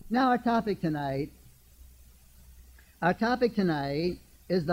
Now our topic tonight is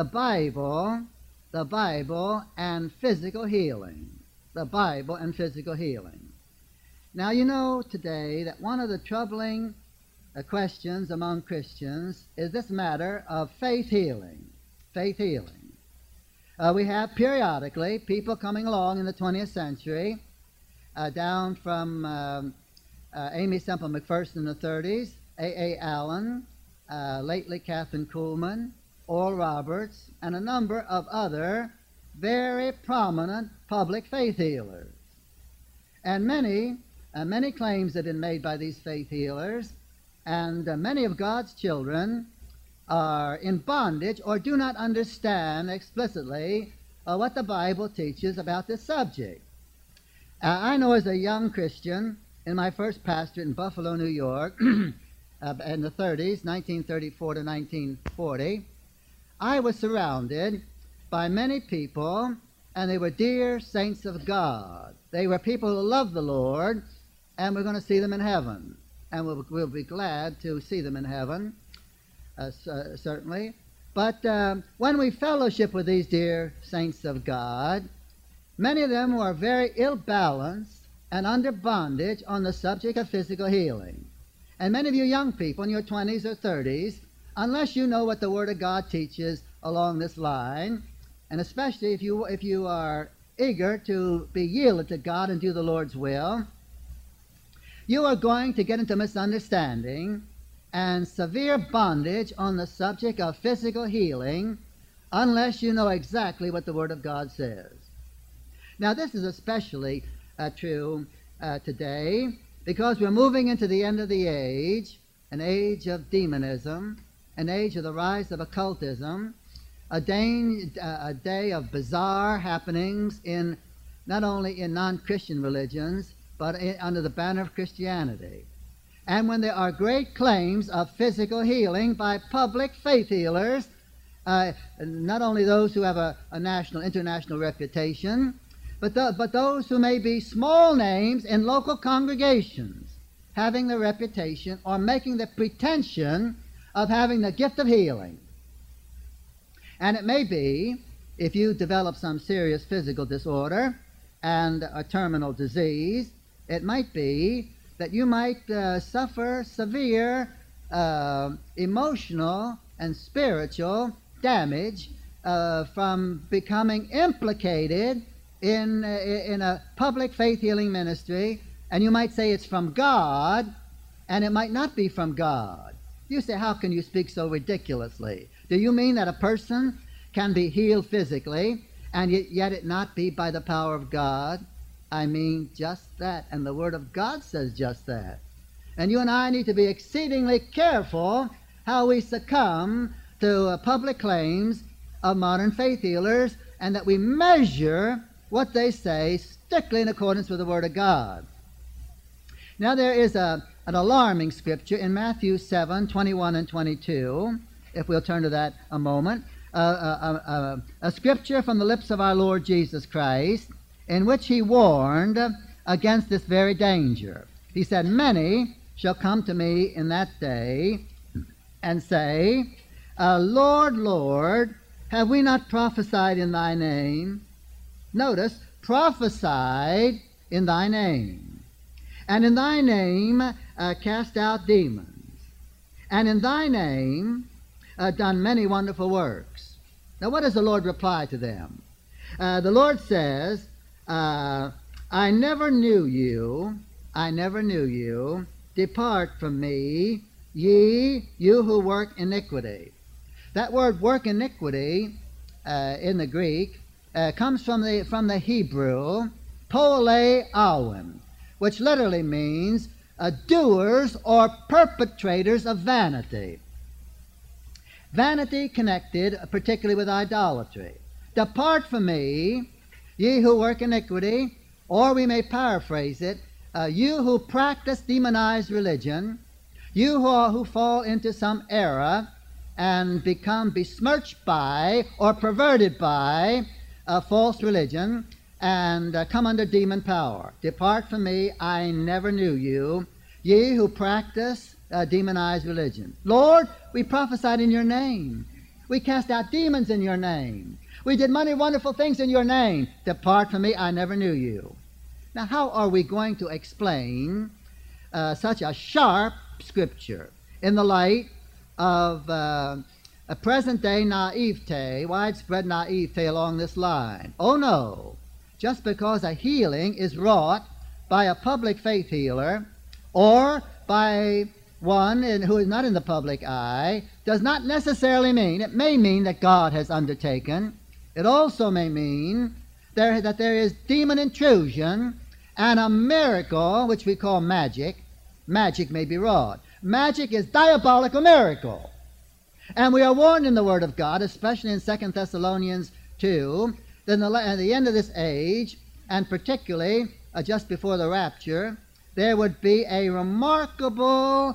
the Bible and physical healing. The Bible and physical healing. Now you know today that one of the troubling questions among Christians is this matter of faith healing. Faith healing. We have periodically people coming along in the 20th century, down from Amy Semple McPherson in the 30s, A. Allen, lately Catherine Kuhlman, Oral Roberts, and a number of other very prominent public faith healers. And many claims have been made by these faith healers, and many of God's children are in bondage or do not understand explicitly what the Bible teaches about this subject. I know as a young Christian, in my first pastorate in Buffalo, New York, in the 30s, 1934 to 1940, I was surrounded by many people, and they were dear saints of God. They were people who loved the Lord, and we're going to see them in heaven. And we'll be glad to see them in heaven, certainly. But when we fellowship with these dear saints of God, many of them were very ill-balanced and under bondage on the subject of physical healing. And many of you young people in your 20s or 30s, unless you know what the Word of God teaches along this line, and especially if you are eager to be yielded to God and do the Lord's will, you are going to get into misunderstanding and severe bondage on the subject of physical healing unless you know exactly what the Word of God says. Now, this is especially true today because we're moving into the end of the age, an age of demonism, an age of the rise of occultism, a day of bizarre happenings in not only in non-Christian religions, but under the banner of Christianity. And when there are great claims of physical healing by public faith healers, not only those who have a national, international reputation, but those who may be small names in local congregations, having the reputation or making the pretension of having the gift of healing. And it may be, if you develop some serious physical disorder and a terminal disease, it might be that you might suffer severe emotional and spiritual damage from becoming implicated in a public faith healing ministry, and you might say it's from God, and it might not be from God. You say, how can you speak so ridiculously? Do you mean that a person can be healed physically, and yet it not be by the power of God? I mean just that, and the Word of God says just that. And you and I need to be exceedingly careful how we succumb to public claims of modern faith healers, and that we measure what they say strictly in accordance with the Word of God. Now there is an alarming scripture in Matthew 7, 21 and 22, if we'll turn to that a moment, a scripture from the lips of our Lord Jesus Christ, in which he warned against this very danger. He said, "Many shall come to me in that day and say, Lord, Lord, have we not prophesied in thy name?" Notice, prophesied in thy name. "And in thy name cast out demons. And in thy name done many wonderful works." Now what does the Lord reply to them? The Lord says, I never knew you, depart from me, you who work iniquity. That word work iniquity in the Greek comes from the Hebrew, polei awim, which literally means doers or perpetrators of vanity. Vanity connected particularly with idolatry. Depart from me, ye who work iniquity, or we may paraphrase it, you who practice demonized religion, you who fall into some error and become besmirched by or perverted by a false religion and come under demon power. Depart from me, I never knew you, ye who practice demonized religion. Lord, we prophesied in your name. We cast out demons in your name. We did many wonderful things in your name. Depart from me, I never knew you. Now, how are we going to explain such a sharp scripture in the light of a present-day naivete, widespread naivete along this line? Oh, no. Just because a healing is wrought by a public faith healer or by one who is not in the public eye does not necessarily mean, it may mean that God has undertaken. It also may mean that there is demon intrusion and a miracle, which we call magic. Magic may be wrought. Magic is diabolical miracle. And we are warned in the Word of God, especially in 2 Thessalonians 2, that at the end of this age, and particularly just before the rapture, there would be a remarkable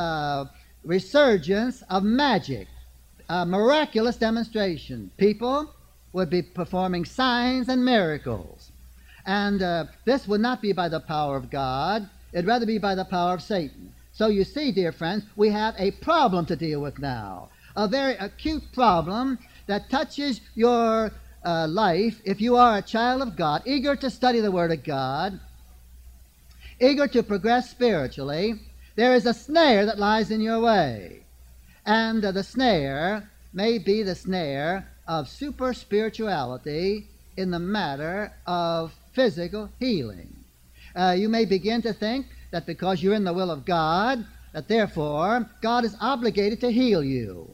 resurgence of magic, a miraculous demonstration. People would be performing signs and miracles. And this would not be by the power of God. It'd rather be by the power of Satan. So you see, dear friends, we have a problem to deal with now. A very acute problem that touches your life if you are a child of God, eager to study the Word of God, eager to progress spiritually. There is a snare that lies in your way. And the snare may be the snare of super spirituality in the matter of physical healing. You may begin to think that because you're in the will of God, that therefore God is obligated to heal you.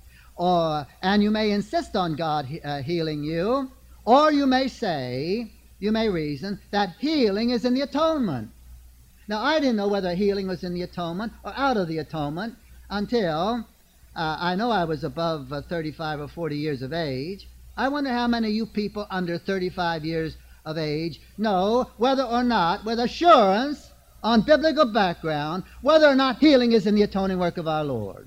And you may insist on God healing you, or you may say, you may reason, that healing is in the atonement. Now, I didn't know whether healing was in the atonement or out of the atonement until I know I was above 35 or 40 years of age. I wonder how many of you people under 35 years of age know whether or not, with assurance, on biblical background, whether or not healing is in the atoning work of our Lord.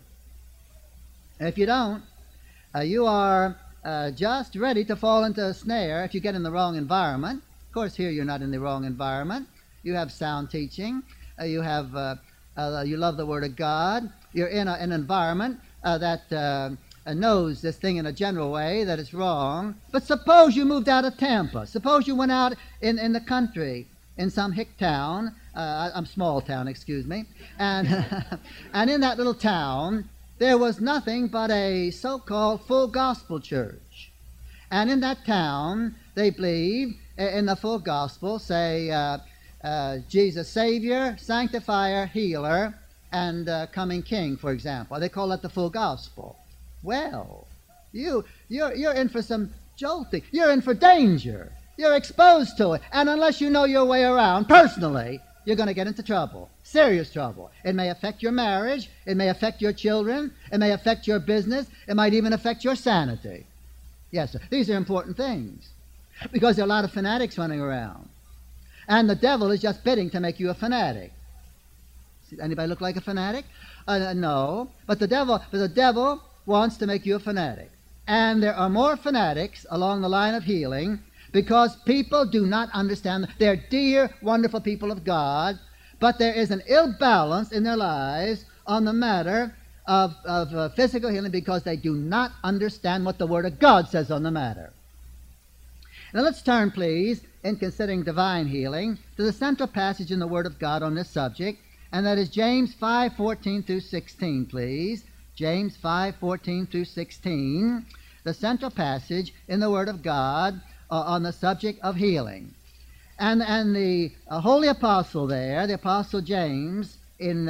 If you don't, you are just ready to fall into a snare if you get in the wrong environment. Of course, here you're not in the wrong environment. You have sound teaching. You love the Word of God. You're in an environment that knows this thing in a general way that it's wrong. But suppose you moved out of Tampa. Suppose you went out in the country, in some hick town, small town, excuse me, and and in that little town there was nothing but a so-called full gospel church. And in that town they believe in the full gospel, say Jesus Savior, Sanctifier, Healer, and Coming King, for example. They call that the full gospel. Well, you're in for some jolting. You're in for danger. You're exposed to it. And unless you know your way around personally, you're going to get into trouble, serious trouble. It may affect your marriage. It may affect your children. It may affect your business. It might even affect your sanity. Yes, sir. These are important things because there are a lot of fanatics running around. And the devil is just bidding to make you a fanatic. Anybody look like a fanatic? No. But the devil wants to make you a fanatic. And there are more fanatics along the line of healing because people do not understand. They're dear, wonderful people of God, but there is an ill balance in their lives on the matter of physical healing because they do not understand what the Word of God says on the matter. Now let's turn, please, in considering divine healing, to the central passage in the Word of God on this subject, and that is James 5:14 through 16, please. James 5:14 through 16, the central passage in the Word of God on the subject of healing. And the holy apostle there, the apostle James, in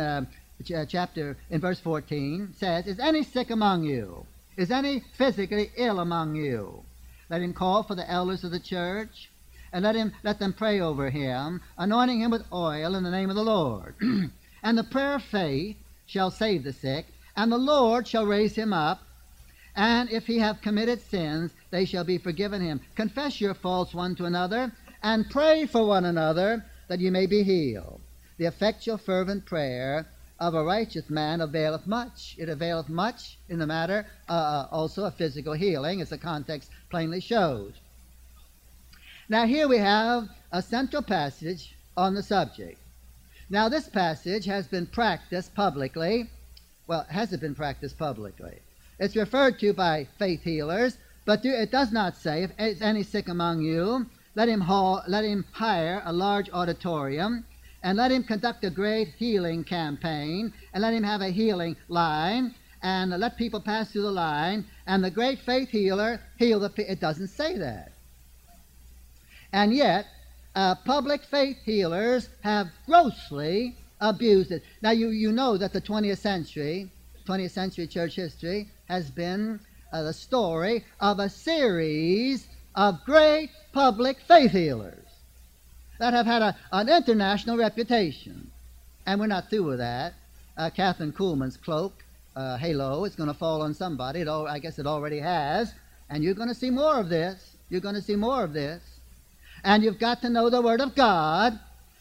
verse 14, says, "Is any sick among you? Is any physically ill among you? Let him call for the elders of the church, and let them pray over him, anointing him with oil in the name of the Lord. And the prayer of faith shall save the sick, and the Lord shall raise him up. And if he have committed sins, they shall be forgiven him. Confess your faults one to another, and pray for one another, that you may be healed. The effectual fervent prayer of a righteous man availeth much." It availeth much in the matter also of physical healing, as the context plainly shows. Now here we have a central passage on the subject. Now, this passage has been practiced publicly. Well, has it been practiced publicly? It's referred to by faith healers, but it does not say, if is any sick among you, let him hire a large auditorium, and let him conduct a great healing campaign, and let him have a healing line, and let people pass through the line, and the great faith healer heal the people. It doesn't say that. And yet, public faith healers have grossly abused it. Now, you know that the 20th century church history has been the story of a series of great public faith healers that have had an international reputation. And we're not through with that. Catherine Kuhlman's cloak, halo, is going to fall on somebody. I guess it already has. And you're going to see more of this. You're going to see more of this. And you've got to know the Word of God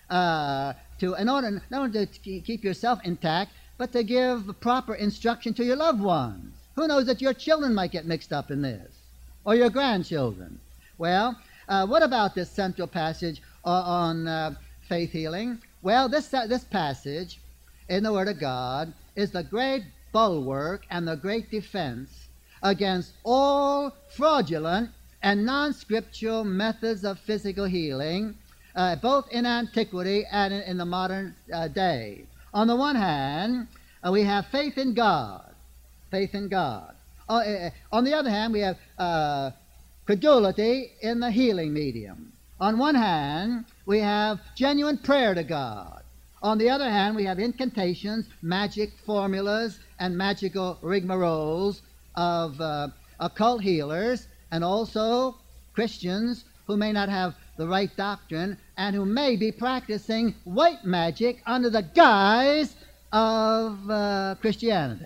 in order not only to keep yourself intact, but to give proper instruction to your loved ones. Who knows that your children might get mixed up in this, or your grandchildren? Well, what about this central passage on faith healing? Well, this passage in the Word of God is the great bulwark and the great defense against all fraudulent and non-scriptural methods of physical healing, both in antiquity and in the modern day. On the one hand, we have faith in God. Faith in God. On the other hand, we have credulity in the healing medium. On one hand, we have genuine prayer to God. On the other hand, we have incantations, magic formulas, and magical rigmaroles of occult healers, and also Christians who may not have the right doctrine and who may be practicing white magic under the guise of Christianity.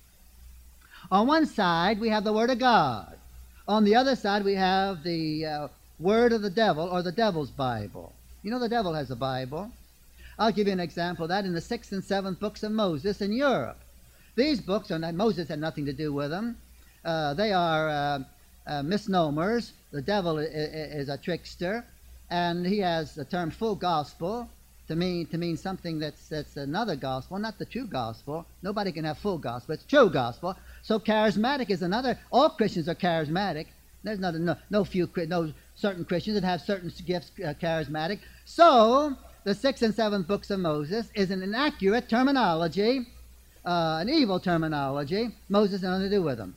On one side, we have the Word of God. On the other side, we have the Word of the devil, or the devil's Bible. You know the devil has a Bible. I'll give you an example of that in the 6th and 7th books of Moses in Europe. These books, Moses had nothing to do with them. They are misnomers. The devil is a trickster, and he has the term full gospel to mean something that's another gospel, not the true gospel. Nobody can have full gospel. It's true gospel. So charismatic is another. All Christians are charismatic. There's no certain Christians that have certain gifts charismatic. So the 6th and 7th books of Moses is an inaccurate terminology, an evil terminology. Moses had nothing to do with them.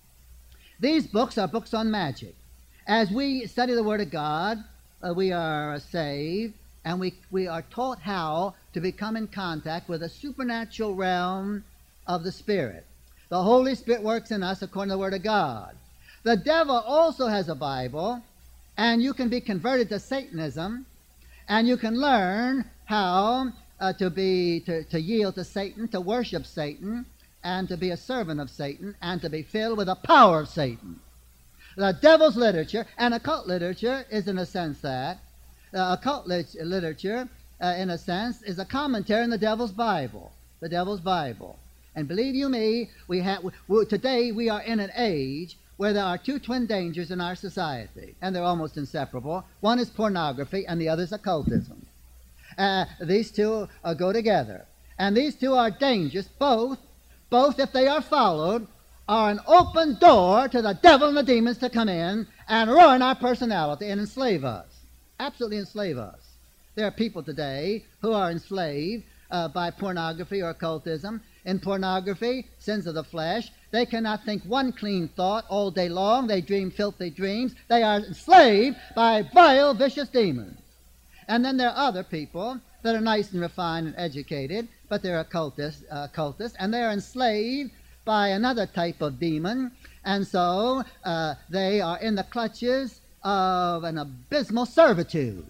These books are books on magic. As we study the Word of God, we are saved, and we are taught how to become in contact with the supernatural realm of the Spirit. The Holy Spirit works in us according to the Word of God. The devil also has a Bible, and you can be converted to Satanism, and you can learn how to yield to Satan, to worship Satan, and to be a servant of Satan, and to be filled with the power of Satan. The devil's literature and occult literature is in a sense that. Occult literature, in a sense, is a commentary on the devil's Bible. The devil's Bible. And believe you me, today we are in an age where there are two twin dangers in our society, and they're almost inseparable. One is pornography, and the other is occultism. These two go together. And these two are dangerous, both if they are followed, are an open door to the devil and the demons to come in and ruin our personality and enslave us. Absolutely enslave us. There are people today who are enslaved by pornography or occultism. In pornography, sins of the flesh, they cannot think one clean thought all day long. They dream filthy dreams. They are enslaved by vile, vicious demons. And then there are other people that are nice and refined and educated, but they're occultists, and they're enslaved by another type of demon, and so they are in the clutches of an abysmal servitude.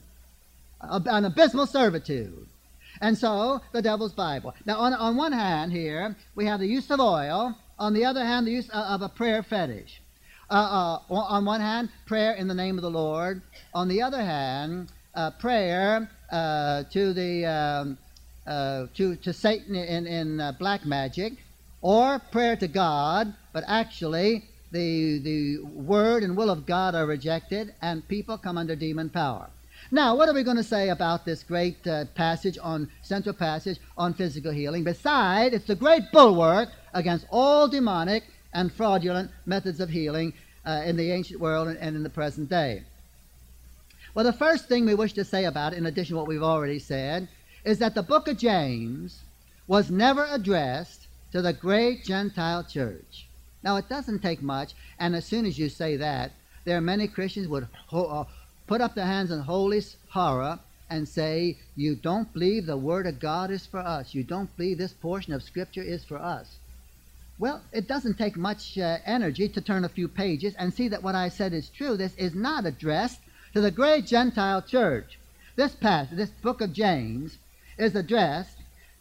And so, the devil's Bible. Now, on one hand here, we have the use of oil. On the other hand, the use of a prayer fetish. On one hand, prayer in the name of the Lord. On the other hand, prayer to Satan in black magic, or prayer to God, but actually the word and will of God are rejected, and people come under demon power. Now, what are we going to say about this great central passage on physical healing? Besides, it's the great bulwark against all demonic and fraudulent methods of healing in the ancient world and in the present day. Well, the first thing we wish to say about it, in addition to what we've already said, is that the book of James was never addressed to the great Gentile church. Now, it doesn't take much, and as soon as you say that, there are many Christians who would put up their hands in holy horror and say, you don't believe the Word of God is for us. You don't believe this portion of Scripture is for us. Well, it doesn't take much energy to turn a few pages and see that what I said is true. This is not addressed to the great Gentile church. This book of James is addressed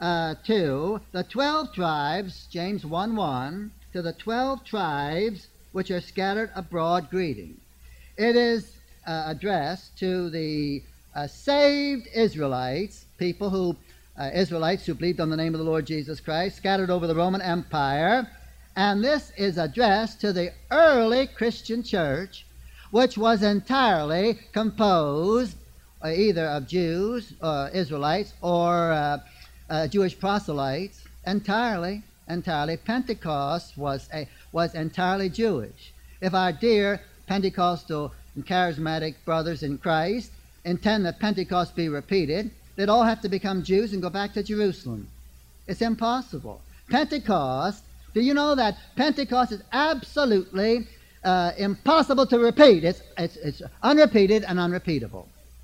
to the 12 tribes, James 1:1, to the 12 tribes which are scattered abroad greeting. It is addressed to the saved Israelites, Israelites who believed on the name of the Lord Jesus Christ, scattered over the Roman Empire. And this is addressed to the early Christian church, which was entirely composed either of Jews, Israelites, or Jewish proselytes. Entirely. Pentecost was entirely Jewish. If our dear Pentecostal and charismatic brothers in Christ intend that Pentecost be repeated, they'd all have to become Jews and go back to Jerusalem. It's impossible. Pentecost, do you know that Pentecost is absolutely impossible to repeat? It's unrepeated and unrepeatable.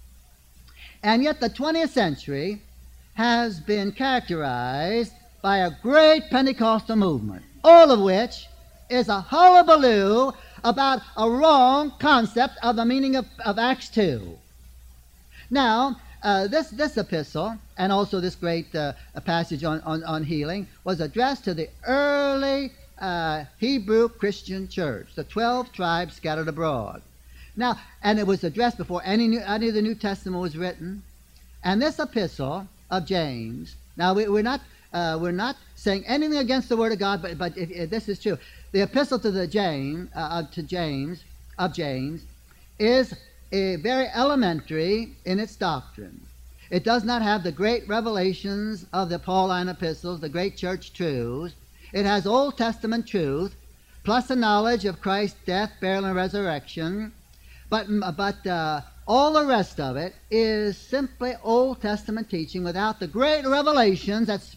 And yet the 20th century has been characterized by a great Pentecostal movement, all of which is a hullabaloo about a wrong concept of the meaning of Acts 2. Now, this epistle, and also this great passage on healing, was addressed to the early Hebrew Christian church, the 12 tribes scattered abroad. Now, and it was addressed before any of the New Testament was written. And this epistle of James, now we're not saying anything against the Word of God, but if this is true. The epistle to James is very elementary in its doctrine. It does not have the great revelations of the Pauline epistles, the great church truths. It has Old Testament truth, plus a knowledge of Christ's death, burial, and resurrection. But all the rest of it is simply Old Testament teaching without the great revelations that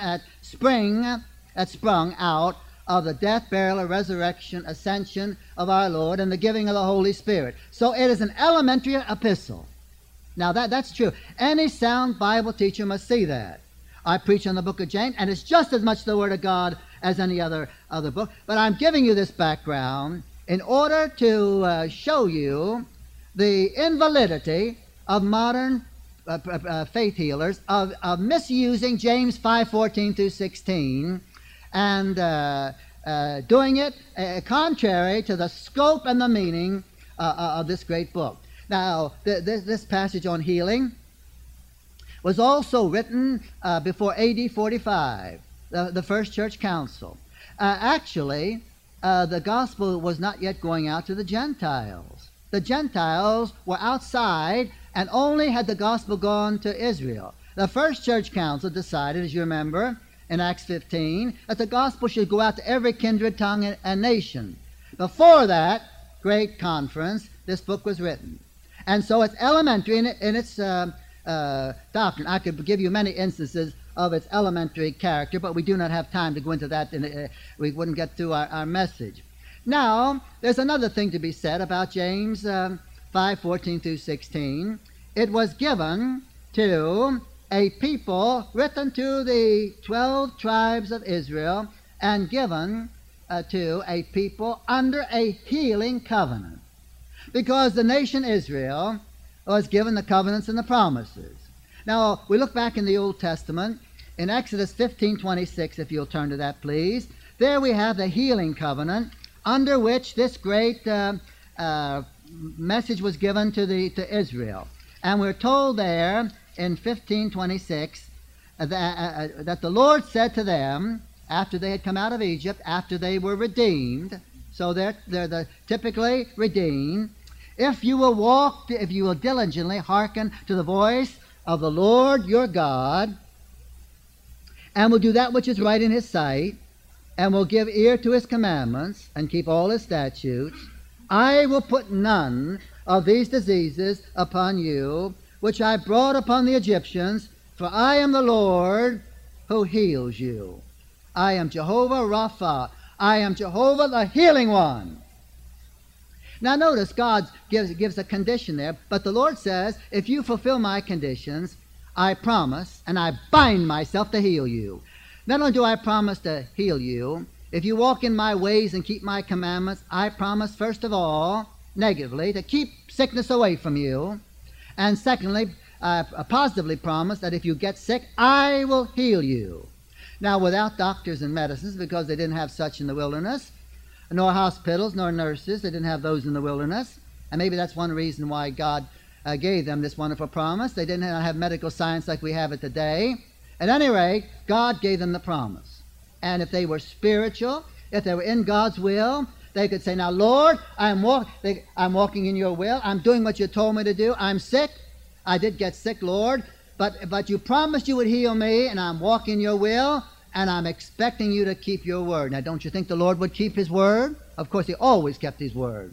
sprung out of the death, burial, and resurrection, ascension of our Lord, and the giving of the Holy Spirit. So it is an elementary epistle. Now that's true. Any sound Bible teacher must see that. I preach on the book of James, and it's just as much the Word of God as any other book. But I'm giving you this background in order to show you the invalidity of modern faith healers of misusing James 5:14 through 16 and doing it contrary to the scope and the meaning of this great book. Now, this passage on healing was also written before A.D. 45, the First Church Council. Actually, the gospel was not yet going out to the Gentiles. The Gentiles were outside, and only had the gospel gone to Israel. The First Church Council decided, as you remember, in Acts 15, that the gospel should go out to every kindred, tongue, and nation. Before that great conference, this book was written. And so it's elementary in its doctrine. I could give you many instances of its elementary character, but we do not have time to go into that. We wouldn't get through our message. Now, there's another thing to be said about James 5:14 through 16. It was given to a people, written to the 12 tribes of Israel, and given to a people under a healing covenant. Because the nation Israel was given the covenants and the promises. Now, we look back in the Old Testament, in Exodus 15:26, if you'll turn to that, please. There we have the healing covenant, under which this great message was given to Israel. And we're told there in 15:26 that the Lord said to them, after they had come out of Egypt, after they were redeemed, so they're typically redeemed, If you will diligently hearken to the voice of the Lord your God, and will do that which is right in his sight, and will give ear to his commandments, and keep all his statutes, I will put none of these diseases upon you, which I brought upon the Egyptians, for I am the Lord who heals you. I am Jehovah Rapha. I am Jehovah the healing one. Now notice God gives a condition there, but the Lord says, if you fulfill my conditions, I promise and I bind myself to heal you. Not only do I promise to heal you, if you walk in my ways and keep my commandments, I promise first of all, negatively, to keep sickness away from you. And secondly, I positively promise that if you get sick, I will heal you. Now without doctors and medicines, because they didn't have such in the wilderness, nor hospitals, nor nurses. They didn't have those in the wilderness. And maybe that's one reason why God gave them this wonderful promise. They didn't have medical science like we have it today. At any rate, God gave them the promise. And if they were spiritual, if they were in God's will, they could say, now, Lord, I'm walking in your will. I'm doing what you told me to do. I'm sick. I did get sick, Lord. But you promised you would heal me, and I'm walking your will. And I'm expecting you to keep your word. Now, don't you think the Lord would keep his word? Of course, he always kept his word.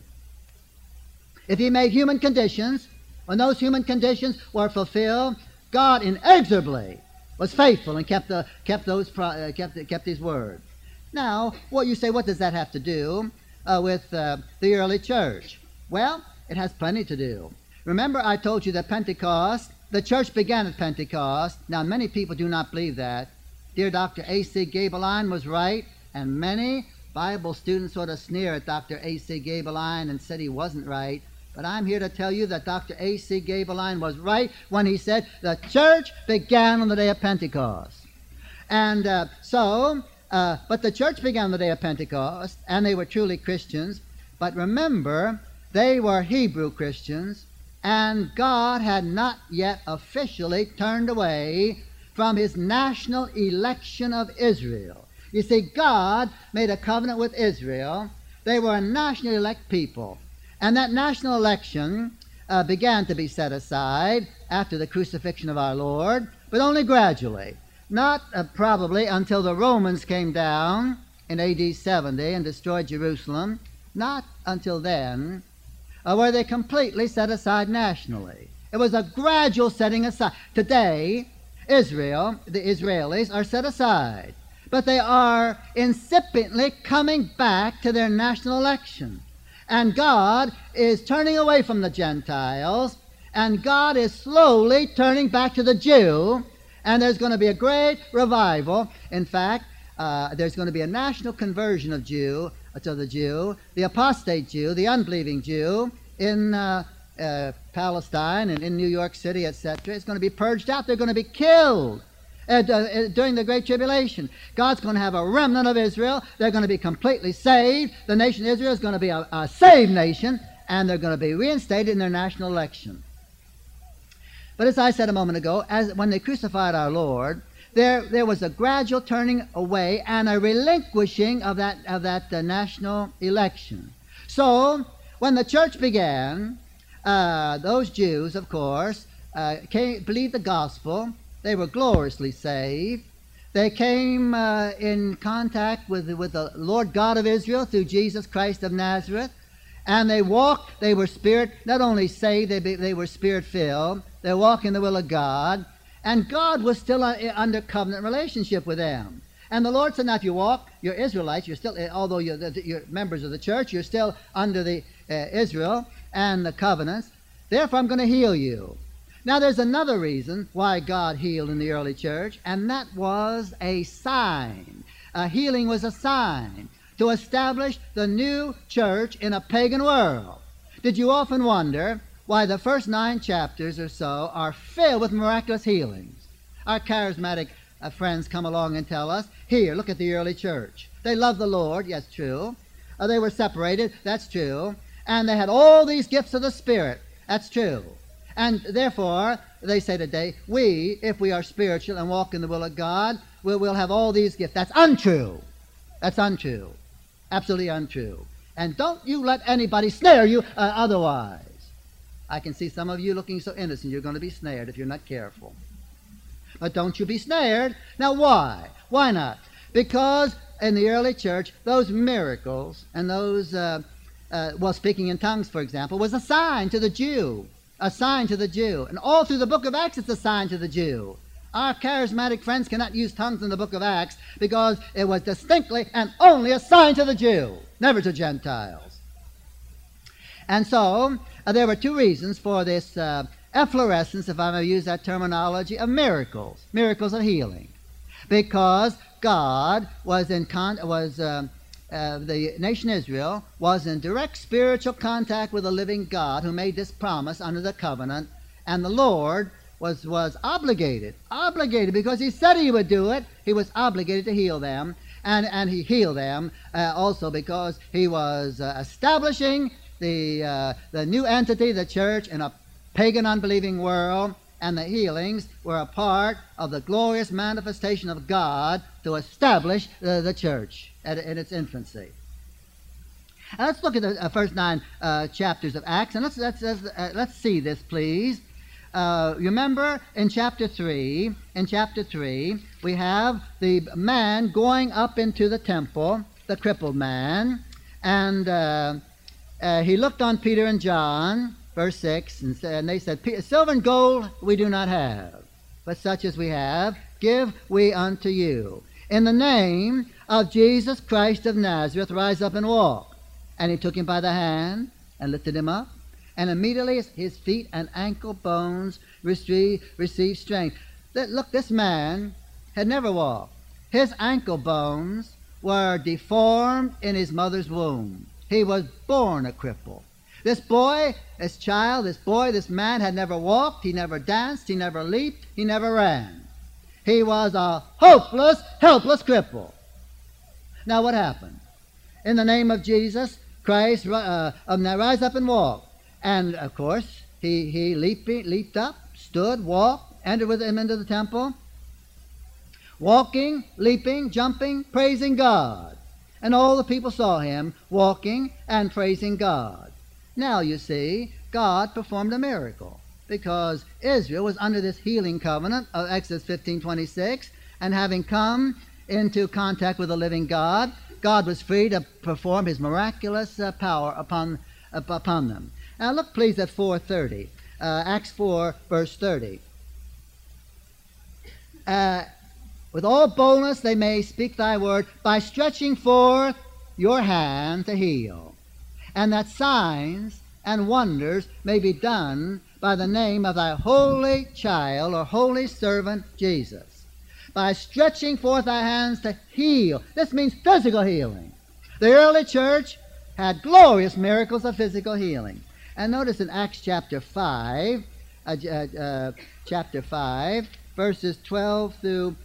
If he made human conditions, when those human conditions were fulfilled, God inexorably was faithful and kept his word. Now, what you say, what does that have to do with the early church? Well, it has plenty to do. Remember, I told you that Pentecost, the church began at Pentecost. Now, many people do not believe that. Dear Dr. A.C. Gabeline was right, and many Bible students sort of sneer at Dr. A.C. Gabeline and said he wasn't right. But I'm here to tell you that Dr. A.C. Gabeline was right when he said the church began on the day of Pentecost. And but the church began on the day of Pentecost, and they were truly Christians. But remember, they were Hebrew Christians, and God had not yet officially turned away from his national election of Israel. You see, God made a covenant with Israel. They were a national elect people. And that national election began to be set aside after the crucifixion of our Lord, but only gradually. Not probably until the Romans came down in A.D. 70 and destroyed Jerusalem. Not until then were they completely set aside nationally. It was a gradual setting aside. Today, Israel, the Israelis, are set aside, but they are incipiently coming back to their national election. And God is turning away from the Gentiles, and God is slowly turning back to the Jew, and there's going to be a great revival. In fact, there's going to be a national conversion of to the Jew, the apostate Jew, the unbelieving Jew in Palestine and in New York City, etc. It's going to be purged out. They're going to be killed during the Great Tribulation. God's going to have a remnant of Israel. They're going to be completely saved. The nation of Israel is going to be a saved nation, and they're going to be reinstated in their national election. But as I said a moment ago, when they crucified our Lord, there was a gradual turning away and a relinquishing of that national election. So when the church began, those Jews, of course, believed the gospel. They were gloriously saved. They came in contact with the Lord God of Israel through Jesus Christ of Nazareth. And they walked, they were not only saved, they were spirit-filled. They walked in the will of God. And God was still under covenant relationship with them. And the Lord said, now if you walk, you're Israelites, you're still, although you're members of the church, you're still under the Israel and the covenants. Therefore, I'm going to heal you. Now, there's another reason why God healed in the early church, and that was a sign. Healing was a sign to establish the new church in a pagan world. Did you often wonder why the first 9 chapters or so are filled with miraculous healings? Our charismatic friends come along and tell us, here, look at the early church. They loved the Lord, yes, true. They were separated, that's true. And they had all these gifts of the Spirit, that's true. And therefore, they say today, if we are spiritual and walk in the will of God, we'll have all these gifts. That's untrue. That's untrue. Absolutely untrue. And don't you let anybody snare you otherwise. I can see some of you looking so innocent. You're going to be snared if you're not careful. But don't you be snared. Now why? Why not? Because in the early church, those miracles and those, speaking in tongues, for example, was a sign to the Jew. A sign to the Jew. And all through the book of Acts, it's a sign to the Jew. Our charismatic friends cannot use tongues in the book of Acts because it was distinctly and only a sign to the Jew, never to Gentiles. And so, there were two reasons for this efflorescence, if I may use that terminology, of miracles of healing. Because God was the nation Israel was in direct spiritual contact with the living God who made this promise under the covenant, and the Lord was obligated because he said he would do it. He was obligated to heal them, and he healed them also because he was establishing the new entity, the church, in a pagan, unbelieving world, and the healings were a part of the glorious manifestation of God to establish the church in its infancy. Now let's look at the first 9 chapters of Acts, and let's see this, please. Remember, in chapter 3, we have the man going up into the temple, the crippled man, and he looked on Peter and John, verse 6, and they said, "Silver and gold we do not have, but such as we have give we unto you. In the name of Jesus Christ of Nazareth, rise up and walk." And he took him by the hand and lifted him up, and immediately his feet and ankle bones received strength. Look, this man had never walked. His ankle bones were deformed in his mother's womb. He was born a cripple. This man had never walked, he never danced, he never leaped, he never ran. He was a hopeless, helpless cripple. Now what happened? In the name of Jesus Christ, rise up and walk. And of course, he leaped up, stood, walked, entered with him into the temple, walking, leaping, jumping, praising God. And all the people saw him walking and praising God. Now, you see, God performed a miracle because Israel was under this healing covenant of Exodus 15:26, and having come into contact with the living God, God was free to perform his miraculous power upon them. Now look please at 4:30, Acts 4, verse 30. With all boldness they may speak thy word by stretching forth your hand to heal, and that signs and wonders may be done by the name of thy holy child or holy servant Jesus. By stretching forth thy hands to heal. This means physical healing. The early church had glorious miracles of physical healing. And notice in Acts chapter 5, verses 12 through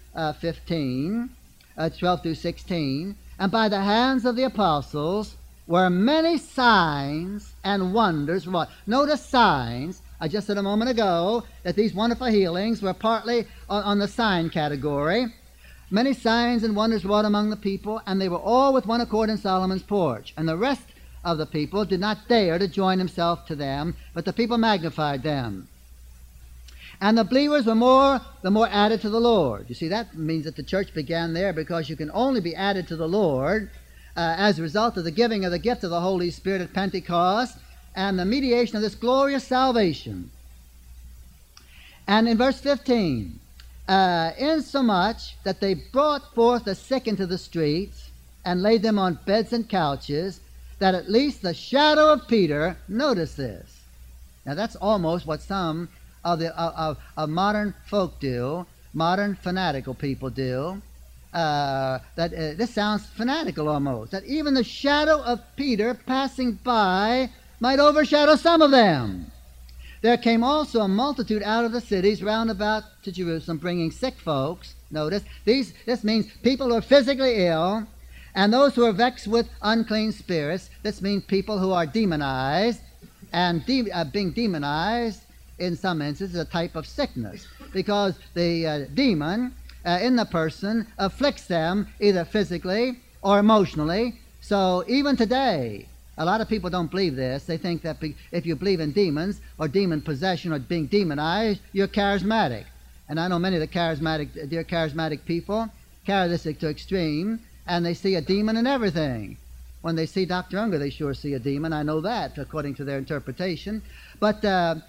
12 through 16, and by the hands of the apostles were many signs and wonders wrought. Notice signs. I just said a moment ago that these wonderful healings were partly on the sign category. Many signs and wonders wrought among the people, and they were all with one accord in Solomon's porch. And the rest of the people did not dare to join themselves to them, but the people magnified them. And the believers were the more added to the Lord. You see, that means that the church began there, because you can only be added to the Lord as a result of the giving of the gift of the Holy Spirit at Pentecost and the mediation of this glorious salvation. And in verse 15, insomuch that they brought forth the sick into the streets and laid them on beds and couches, that at least the shadow of Peter, notice this. Now that's almost what some of modern folk do, modern fanatical people do. This sounds fanatical almost, that even the shadow of Peter passing by might overshadow some of them. There came also a multitude out of the cities round about to Jerusalem, bringing sick folks. Notice, this means people who are physically ill, and those who are vexed with unclean spirits. This means people who are demonized, and being demonized in some instances is a type of sickness, because the demon in the person afflicts them either physically or emotionally. So even today, A lot of people don't believe this. They think that if you believe in demons or demon possession or being demonized, you're charismatic. And I know many of the charismatic people carry this to extreme, and they see a demon in everything. When they see Dr. Unger, they sure see a demon. I know that, according to their interpretation. But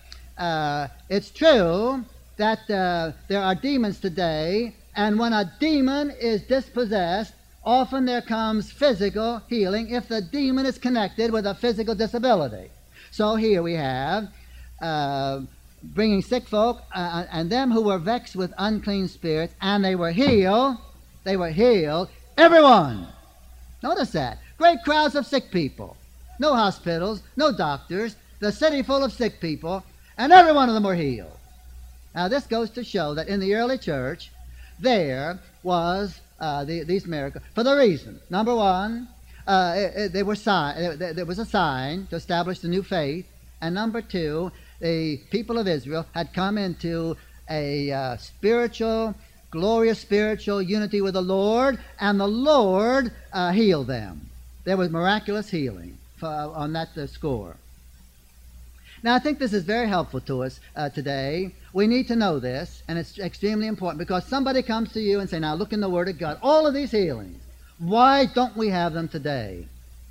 it's true that there are demons today, and when a demon is dispossessed, often there comes physical healing if the demon is connected with a physical disability. So here we have bringing sick folk and them who were vexed with unclean spirits, and they were healed. They were healed. Everyone. Notice that. Great crowds of sick people. No hospitals, no doctors. The city full of sick people, and every one of them were healed. Now this goes to show that in the early church there was these miracles for the reason. Number one, there was a sign to establish the new faith, and number two, the people of Israel had come into a glorious spiritual unity with the Lord, and the Lord healed them. There was miraculous healing on that score. Now, I think this is very helpful to us today. We need to know this, and it's extremely important, because somebody comes to you and say, now look in the Word of God, all of these healings, why don't we have them today?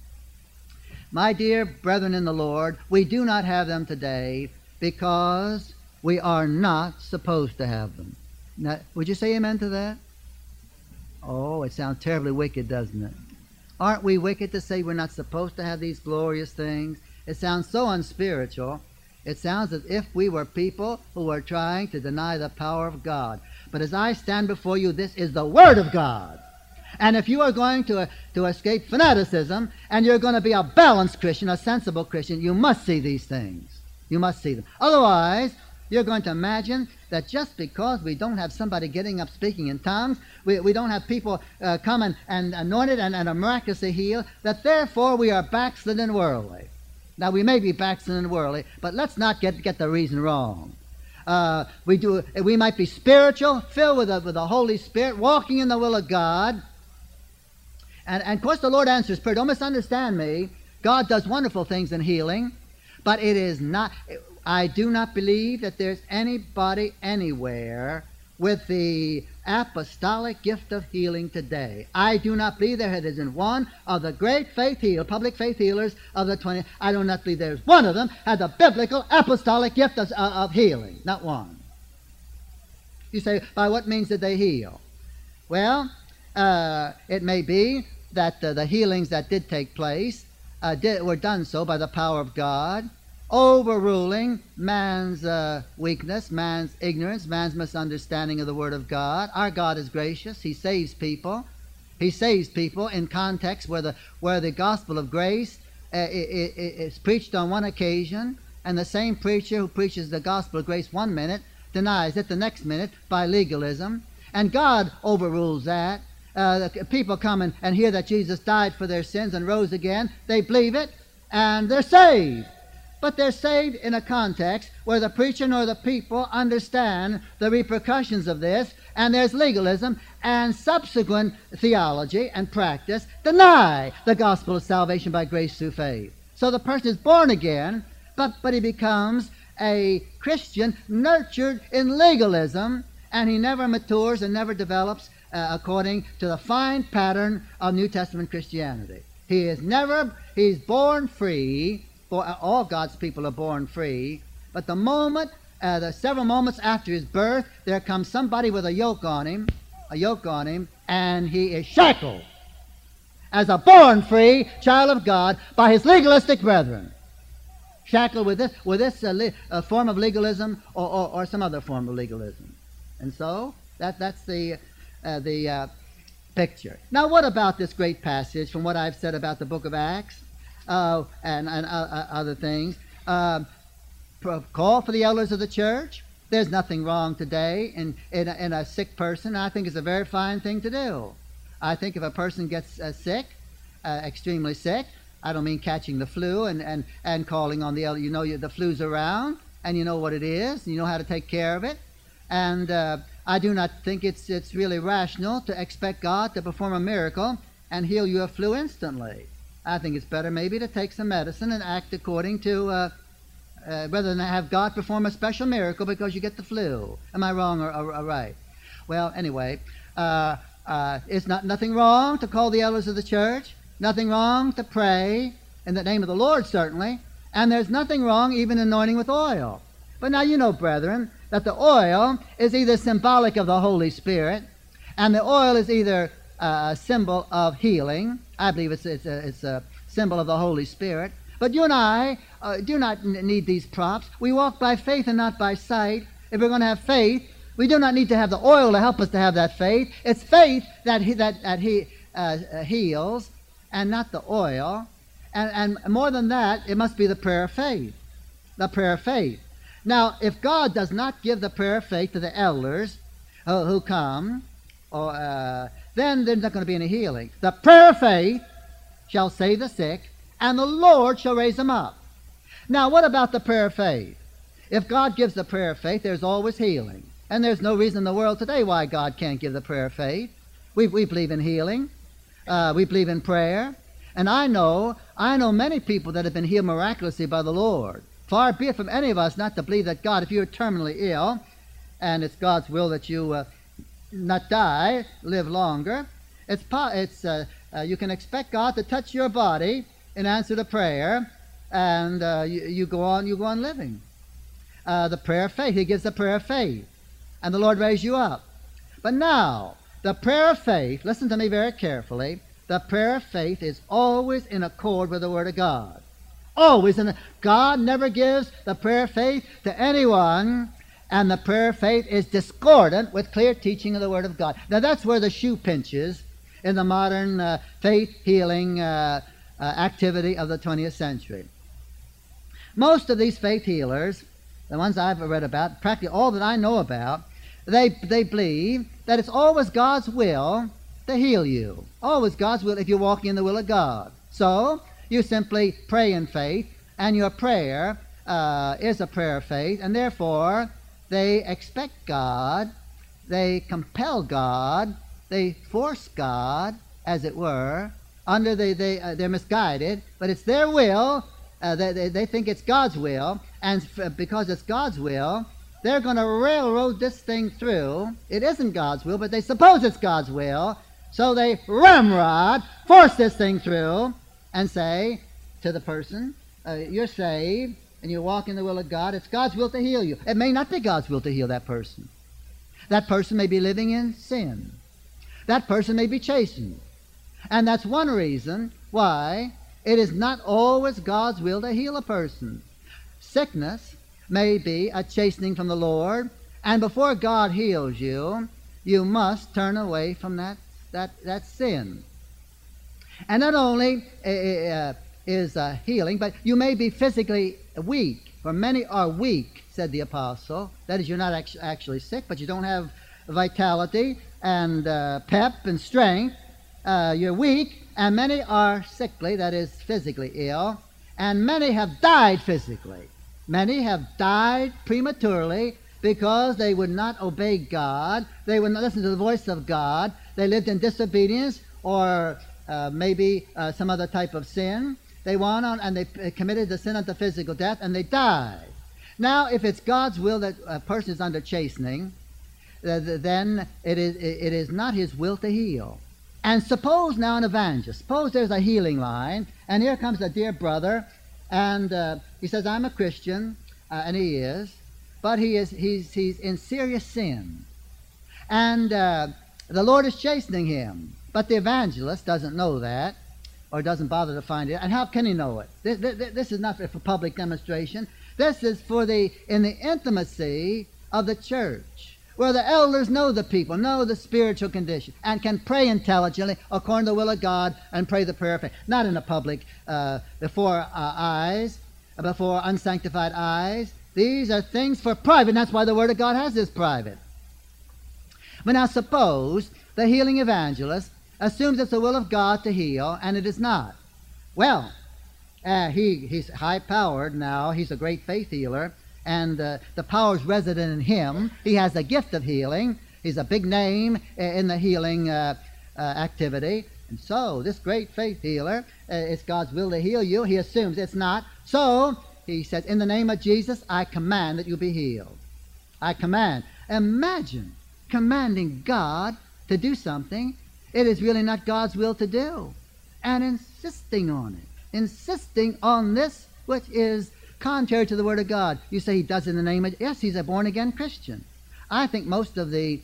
My dear brethren in the Lord, we do not have them today because we are not supposed to have them. Now, would you say amen to that? Oh, it sounds terribly wicked, doesn't it? Aren't we wicked to say we're not supposed to have these glorious things? It sounds so unspiritual. It sounds as if we were people who were trying to deny the power of God. But as I stand before you, this is the Word of God. And if you are going to escape fanaticism, and you're going to be a balanced Christian, a sensible Christian, you must see these things. You must see them. Otherwise, you're going to imagine that just because we don't have somebody getting up speaking in tongues, we don't have people come and anointed and are miraculously healed, that therefore we are backslidden and worldly. Now, we may be backslidden and worldly, but let's not get the reason wrong. We might be spiritual, filled with the Holy Spirit, walking in the will of God. And of course, the Lord answers prayer. Don't misunderstand me. God does wonderful things in healing, but it is not... I do not believe that there's anybody anywhere with the apostolic gift of healing today. I do not believe there isn't one of the great public faith healers of the 20th. I do not believe there's one of them had the biblical apostolic gift of healing. Not one. You say, by what means did they heal? Well, it may be that the healings that did take place were done so by the power of God, overruling man's weakness, man's ignorance, man's misunderstanding of the Word of God. Our God is gracious. He saves people. He saves people in context where the gospel of grace is preached on one occasion, and the same preacher who preaches the gospel of grace one minute denies it the next minute by legalism. And God overrules that. People come and hear that Jesus died for their sins and rose again. They believe it, and they're saved. But they're saved in a context where the preacher nor the people understand the repercussions of this, and there's legalism, and subsequent theology and practice deny the gospel of salvation by grace through faith. So the person is born again, but he becomes a Christian nurtured in legalism, and he never matures and never develops according to the fine pattern of New Testament Christianity. He's born free. For all God's people are born free, but the several moments after his birth, there comes somebody with a yoke on him, and he is shackled as a born free child of God by his legalistic brethren. Shackled with this form of legalism or some other form of legalism. And so that's the picture. Now, what about this great passage from what I've said about the book of Acts? And other things. Call for the elders of the church. There's nothing wrong today in a sick person. I think it's a very fine thing to do. I think if a person gets sick, extremely sick, I don't mean catching the flu and calling on the elder. You know the flu's around, and you know what it is, and you know how to take care of it. And I do not think it's really rational to expect God to perform a miracle and heal you of flu instantly. I think it's better maybe to take some medicine and act according to, rather than have God perform a special miracle because you get the flu. Am I wrong or right? Well, anyway, it's nothing wrong to call the elders of the church. Nothing wrong to pray in the name of the Lord, certainly. And there's nothing wrong even anointing with oil. But now you know, brethren, that the oil is either symbolic of the Holy Spirit, and the oil is either a symbol of healing. I believe it's a symbol of the Holy Spirit. But you and I do not need these props. We walk by faith and not by sight. If we're going to have faith, we do not need to have the oil to help us to have that faith. It's faith that heals, and not the oil. And more than that, it must be the prayer of faith. The prayer of faith. Now, if God does not give the prayer of faith to the elders who come, then there's not going to be any healing. The prayer of faith shall save the sick, and the Lord shall raise them up. Now, what about the prayer of faith? If God gives the prayer of faith, there's always healing. And there's no reason in the world today why God can't give the prayer of faith. We believe in healing. We believe in prayer. And I know many people that have been healed miraculously by the Lord. Far be it from any of us not to believe that God, if you're terminally ill, and it's God's will that you not die, live longer, you can expect God to touch your body and answer the prayer, and you go on living. The prayer of faith, He gives the prayer of faith, and the Lord raise you up. But now, the prayer of faith, listen to me very carefully, the prayer of faith is always in accord with the Word of God. Always. God never gives the prayer of faith to anyone, and the prayer of faith is discordant with clear teaching of the Word of God. Now that's where the shoe pinches in the modern faith healing activity of the 20th century. Most of these faith healers, the ones I've read about, practically all that I know about, they believe that it's always God's will to heal you. Always God's will if you're walking in the will of God. So you simply pray in faith, and your prayer is a prayer of faith, and therefore they expect God, they compel God, they force God, as it were, under they're misguided, but it's their will. They think it's God's will, and because it's God's will, they're going to railroad this thing through. It isn't God's will, but they suppose it's God's will, so they ramrod, force this thing through, and say to the person, you're saved, and you walk in the will of God. It's God's will to heal you. It may not be God's will to heal that person. That person may be living in sin. That person may be chastened. And that's one reason why it is not always God's will to heal a person. Sickness may be a chastening from the Lord, and before God heals you, you must turn away from that sin. And not only is healing, but you may be physically weak. For many are weak, said the apostle. That is, you're not actually sick, but you don't have vitality and pep and strength. You're weak, and many are sickly, that is, physically ill, and many have died physically. Many have died prematurely because they would not obey God. They would not listen to the voice of God. They lived in disobedience or maybe some other type of sin. They went on and they committed the sin unto physical death, and they died. Now, if it's God's will that a person is under chastening, then it is not His will to heal. And suppose now an evangelist, suppose there's a healing line, and here comes a dear brother, and he says, I'm a Christian, and he is, but he's in serious sin. And the Lord is chastening him. But the evangelist doesn't know that, or doesn't bother to find it. And how can he know it? This is not for public demonstration. This is in the intimacy of the church, where the elders know the people, know the spiritual condition, and can pray intelligently according to the will of God and pray the prayer of faith. Not in the public, before eyes, before unsanctified eyes. These are things for private, and that's why the Word of God has this private. But now suppose the healing evangelist assumes it's the will of God to heal, and it is not. Well, he's high-powered now. He's a great faith healer, and the power is resident in him. He has the gift of healing. He's a big name in the healing activity. And so this great faith healer, it's God's will to heal you. He assumes it's not. So he says, in the name of Jesus, I command that you be healed. I command. Imagine commanding God to do something it is really not God's will to do, and insisting on it, insisting on this which is contrary to the Word of God. You say he does in the name of, yes, he's a born-again Christian. I think most of the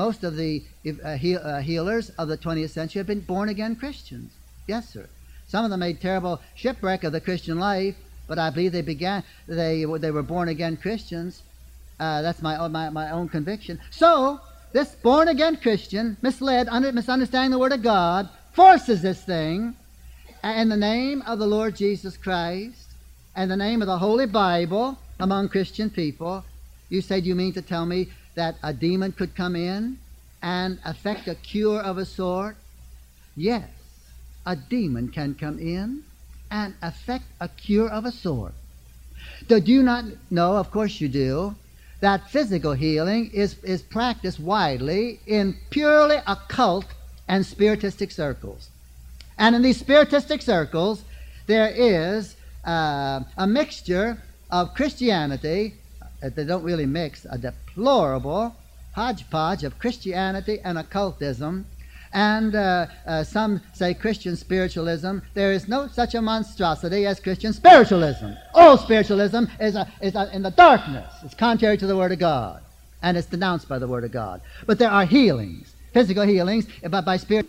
healers of the 20th century have been born-again Christians. Yes, sir. Some of them made terrible shipwreck of the Christian life, but I believe they were born-again Christians. That's my own conviction. So this born-again Christian, misunderstanding the Word of God, forces this thing in the name of the Lord Jesus Christ and the name of the Holy Bible among Christian people. You say, do you mean to tell me that a demon could come in and affect a cure of a sort? Yes, a demon can come in and affect a cure of a sort. Do you not know, of course you do, that physical healing is practiced widely in purely occult and spiritistic circles. And in these spiritistic circles, there is a mixture of Christianity. They don't really mix, a deplorable hodgepodge of Christianity and occultism, and some say Christian spiritualism. There is no such a monstrosity as Christian spiritualism. All spiritualism is in the darkness. It's contrary to the Word of God, and it's denounced by the Word of God. But there are healings, physical healings, by spirit.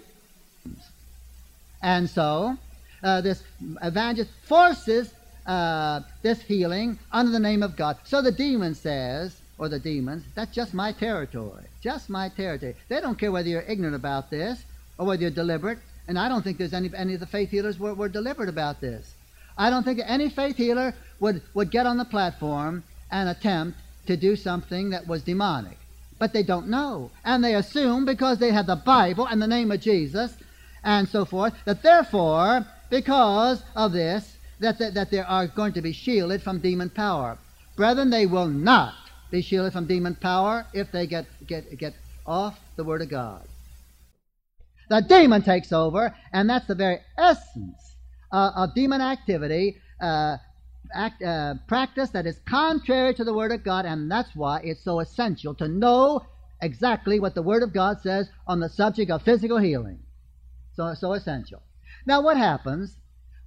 And so this evangelist forces this healing under the name of God. So the demon says, or the demons, that's just my territory. Just my territory. They don't care whether you're ignorant about this or whether you're deliberate. And I don't think there's any of the faith healers were deliberate about this. I don't think any faith healer would get on the platform and attempt to do something that was demonic. But they don't know. And they assume, because they have the Bible and the name of Jesus and so forth, that therefore, because of this, that they are going to be shielded from demon power. Brethren, they will not be shielded from demon power if they get off the Word of God. The demon takes over, and that's the very essence of demon activity, practice that is contrary to the Word of God, and that's why it's so essential to know exactly what the Word of God says on the subject of physical healing. So essential. Now what happens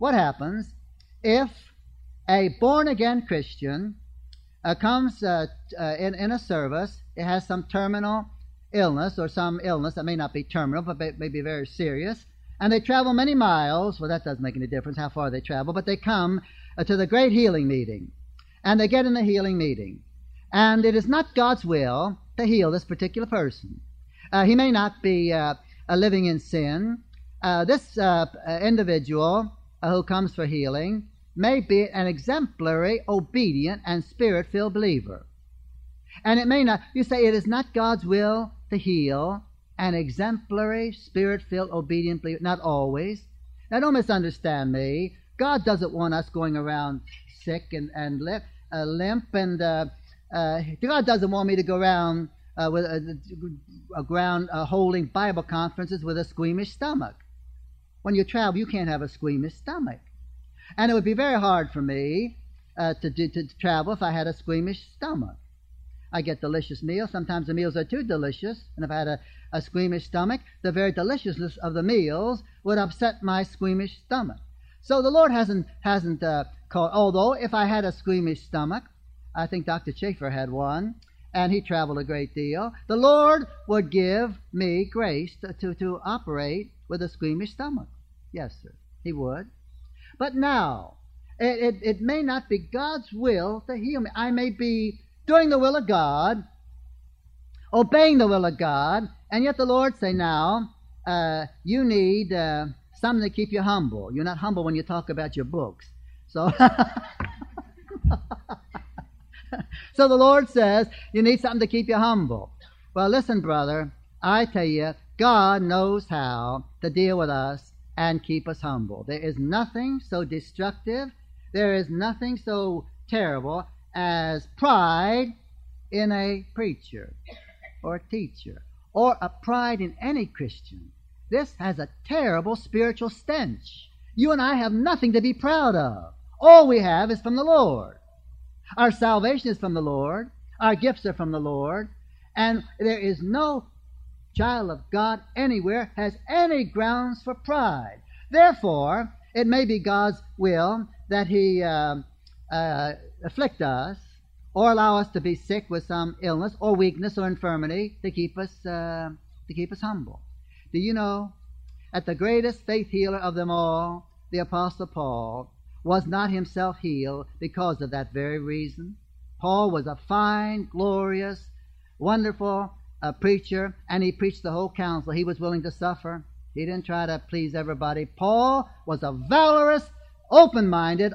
if a born-again Christian comes in a service, it has some terminal illness or some illness that may not be terminal but may be very serious, and they travel many miles. Well, that doesn't make any difference how far they travel, but they come to the great healing meeting, and they get in the healing meeting, and it is not God's will to heal this particular person. He may not be living in sin. This individual who comes for healing may be an exemplary, obedient, and spirit-filled believer. And it may not, you say it is not God's will to heal an exemplary, spirit-filled, obedient believer. Not always. Now don't misunderstand me. God doesn't want us going around sick and limp, and God doesn't want me to go around holding Bible conferences with a squeamish stomach. When you travel, you can't have a squeamish stomach. And it would be very hard for me to travel if I had a squeamish stomach. I get delicious meals. Sometimes the meals are too delicious. And if I had a squeamish stomach, the very deliciousness of the meals would upset my squeamish stomach. So the Lord hasn't called. Although if I had a squeamish stomach, I think Dr. Schaefer had one, and he traveled a great deal, the Lord would give me grace to operate with a squeamish stomach. Yes, sir, he would. But now, it may not be God's will to heal me. I may be doing the will of God, obeying the will of God, and yet the Lord say, now, you need something to keep you humble. You're not humble when you talk about your books. So, so the Lord says, you need something to keep you humble. Well, listen, brother, I tell you, God knows how to deal with us and keep us humble. There is nothing so destructive, there is nothing so terrible as pride in a preacher or a teacher, or a pride in any Christian. This has a terrible spiritual stench. You and I have nothing to be proud of. All we have is from the Lord. Our salvation is from the Lord. Our gifts are from the Lord. And there is no child of God anywhere has any grounds for pride. Therefore, it may be God's will that He afflict us or allow us to be sick with some illness or weakness or infirmity to keep us humble. Do you know that the greatest faith healer of them all, the Apostle Paul, was not himself healed because of that very reason? Paul was a fine, glorious, wonderful preacher, and he preached the whole counsel. He was willing to suffer. He didn't try to please everybody. Paul was a valorous, open-minded,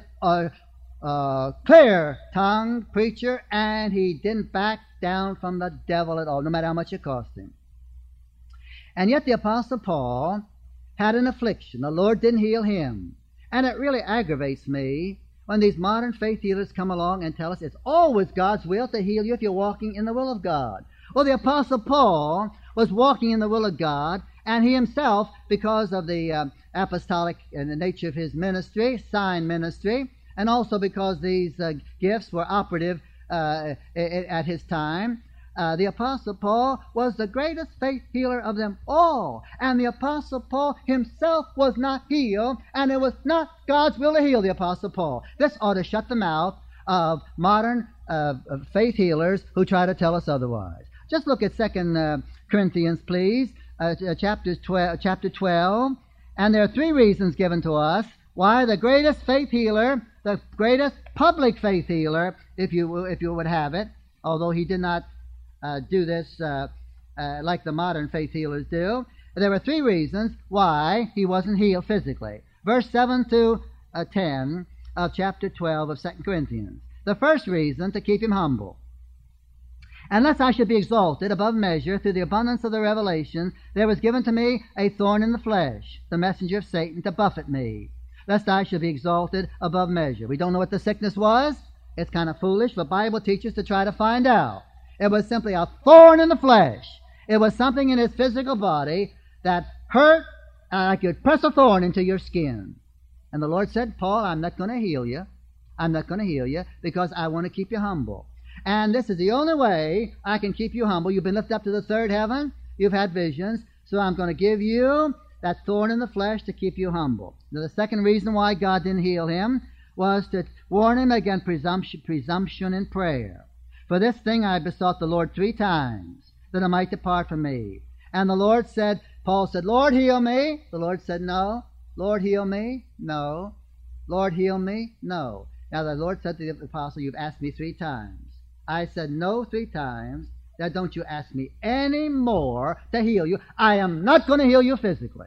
clear-tongued preacher, and he didn't back down from the devil at all, no matter how much it cost him. And yet the Apostle Paul had an affliction. The Lord didn't heal him. And it really aggravates me when these modern faith healers come along and tell us it's always God's will to heal you if you're walking in the will of God. Well, the Apostle Paul was walking in the will of God, and he himself, because of the apostolic and the nature of his ministry, sign ministry, and also because these gifts were operative at his time, the Apostle Paul was the greatest faith healer of them all. And the Apostle Paul himself was not healed, and it was not God's will to heal the Apostle Paul. This ought to shut the mouth of modern faith healers who try to tell us otherwise. Just look at 2 Corinthians, please, chapter 12. And there are three reasons given to us why the greatest faith healer, the greatest public faith healer, if you would have it, although he did not do this like the modern faith healers do. There were three reasons why he wasn't healed physically. Verse 7 to 10 of chapter 12 of 2 Corinthians. The first reason, to keep him humble. Unless I should be exalted above measure through the abundance of the revelation, there was given to me a thorn in the flesh, the messenger of Satan, to buffet me, lest I should be exalted above measure. We don't know what the sickness was. It's kind of foolish for Bible teachers to try to find out. It was simply a thorn in the flesh. It was something in his physical body that hurt, like you'd press a thorn into your skin. And the Lord said, Paul, I'm not going to heal you. I'm not going to heal you because I want to keep you humble. And this is the only way I can keep you humble. You've been lifted up to the third heaven. You've had visions. So I'm going to give you that thorn in the flesh to keep you humble. Now, the second reason why God didn't heal him was to warn him against presumption in prayer. For this thing I besought the Lord 3 times, that it might depart from me. And the Lord said, Paul said, Lord, heal me. The Lord said, no. Lord, heal me. No. Lord, heal me. No. Now the Lord said to the apostle, you've asked me 3 times. I said no 3 times. Now don't you ask me any more to heal you. I am not going to heal you physically.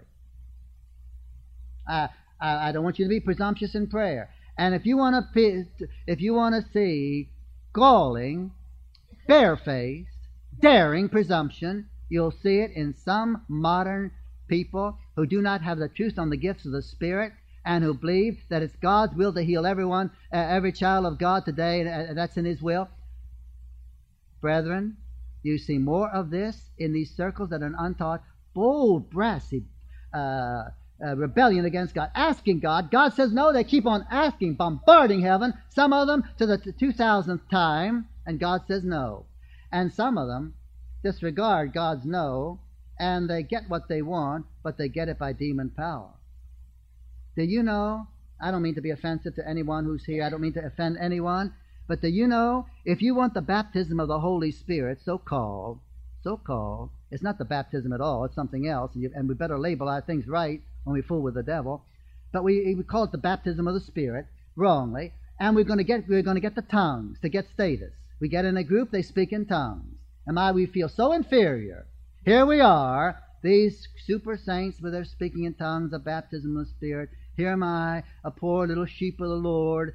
I don't want you to be presumptuous in prayer. And if you want to see galling, barefaced, daring presumption, you'll see it in some modern people who do not have the truth on the gifts of the Spirit and who believe that it's God's will to heal everyone, every child of God today, and that's in His will. Brethren, you see more of this in these circles that are untaught, bold, brassy rebellion against God, asking God. God says no, they keep on asking, bombarding heaven, some of them to the 2000th time, and God says no. And some of them disregard God's no, and they get what they want, but they get it by demon power. Do you know, I don't mean to be offensive to anyone who's here, I don't mean to offend anyone, but do you know, if you want the baptism of the Holy Spirit, so-called, it's not the baptism at all, it's something else, and we better label our things right when we fool with the devil, but we call it the baptism of the Spirit, wrongly, and we're going to get the tongues to get status. We get in a group, they speak in tongues. And we feel so inferior. Here we are, these super saints with their speaking in tongues, the baptism of the Spirit. Here am I, a poor little sheep of the Lord.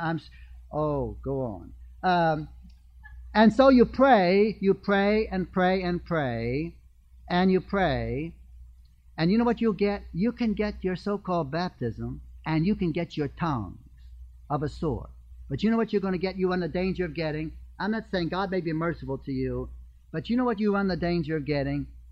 Go on. And so you pray and pray and pray, and you pray, and you know what you'll get? You can get your so-called baptism, and you can get your tongues of a sort. But you know what you're going to get? You run the danger of getting. I'm not saying God may be merciful to you, but you know what you run the danger of getting?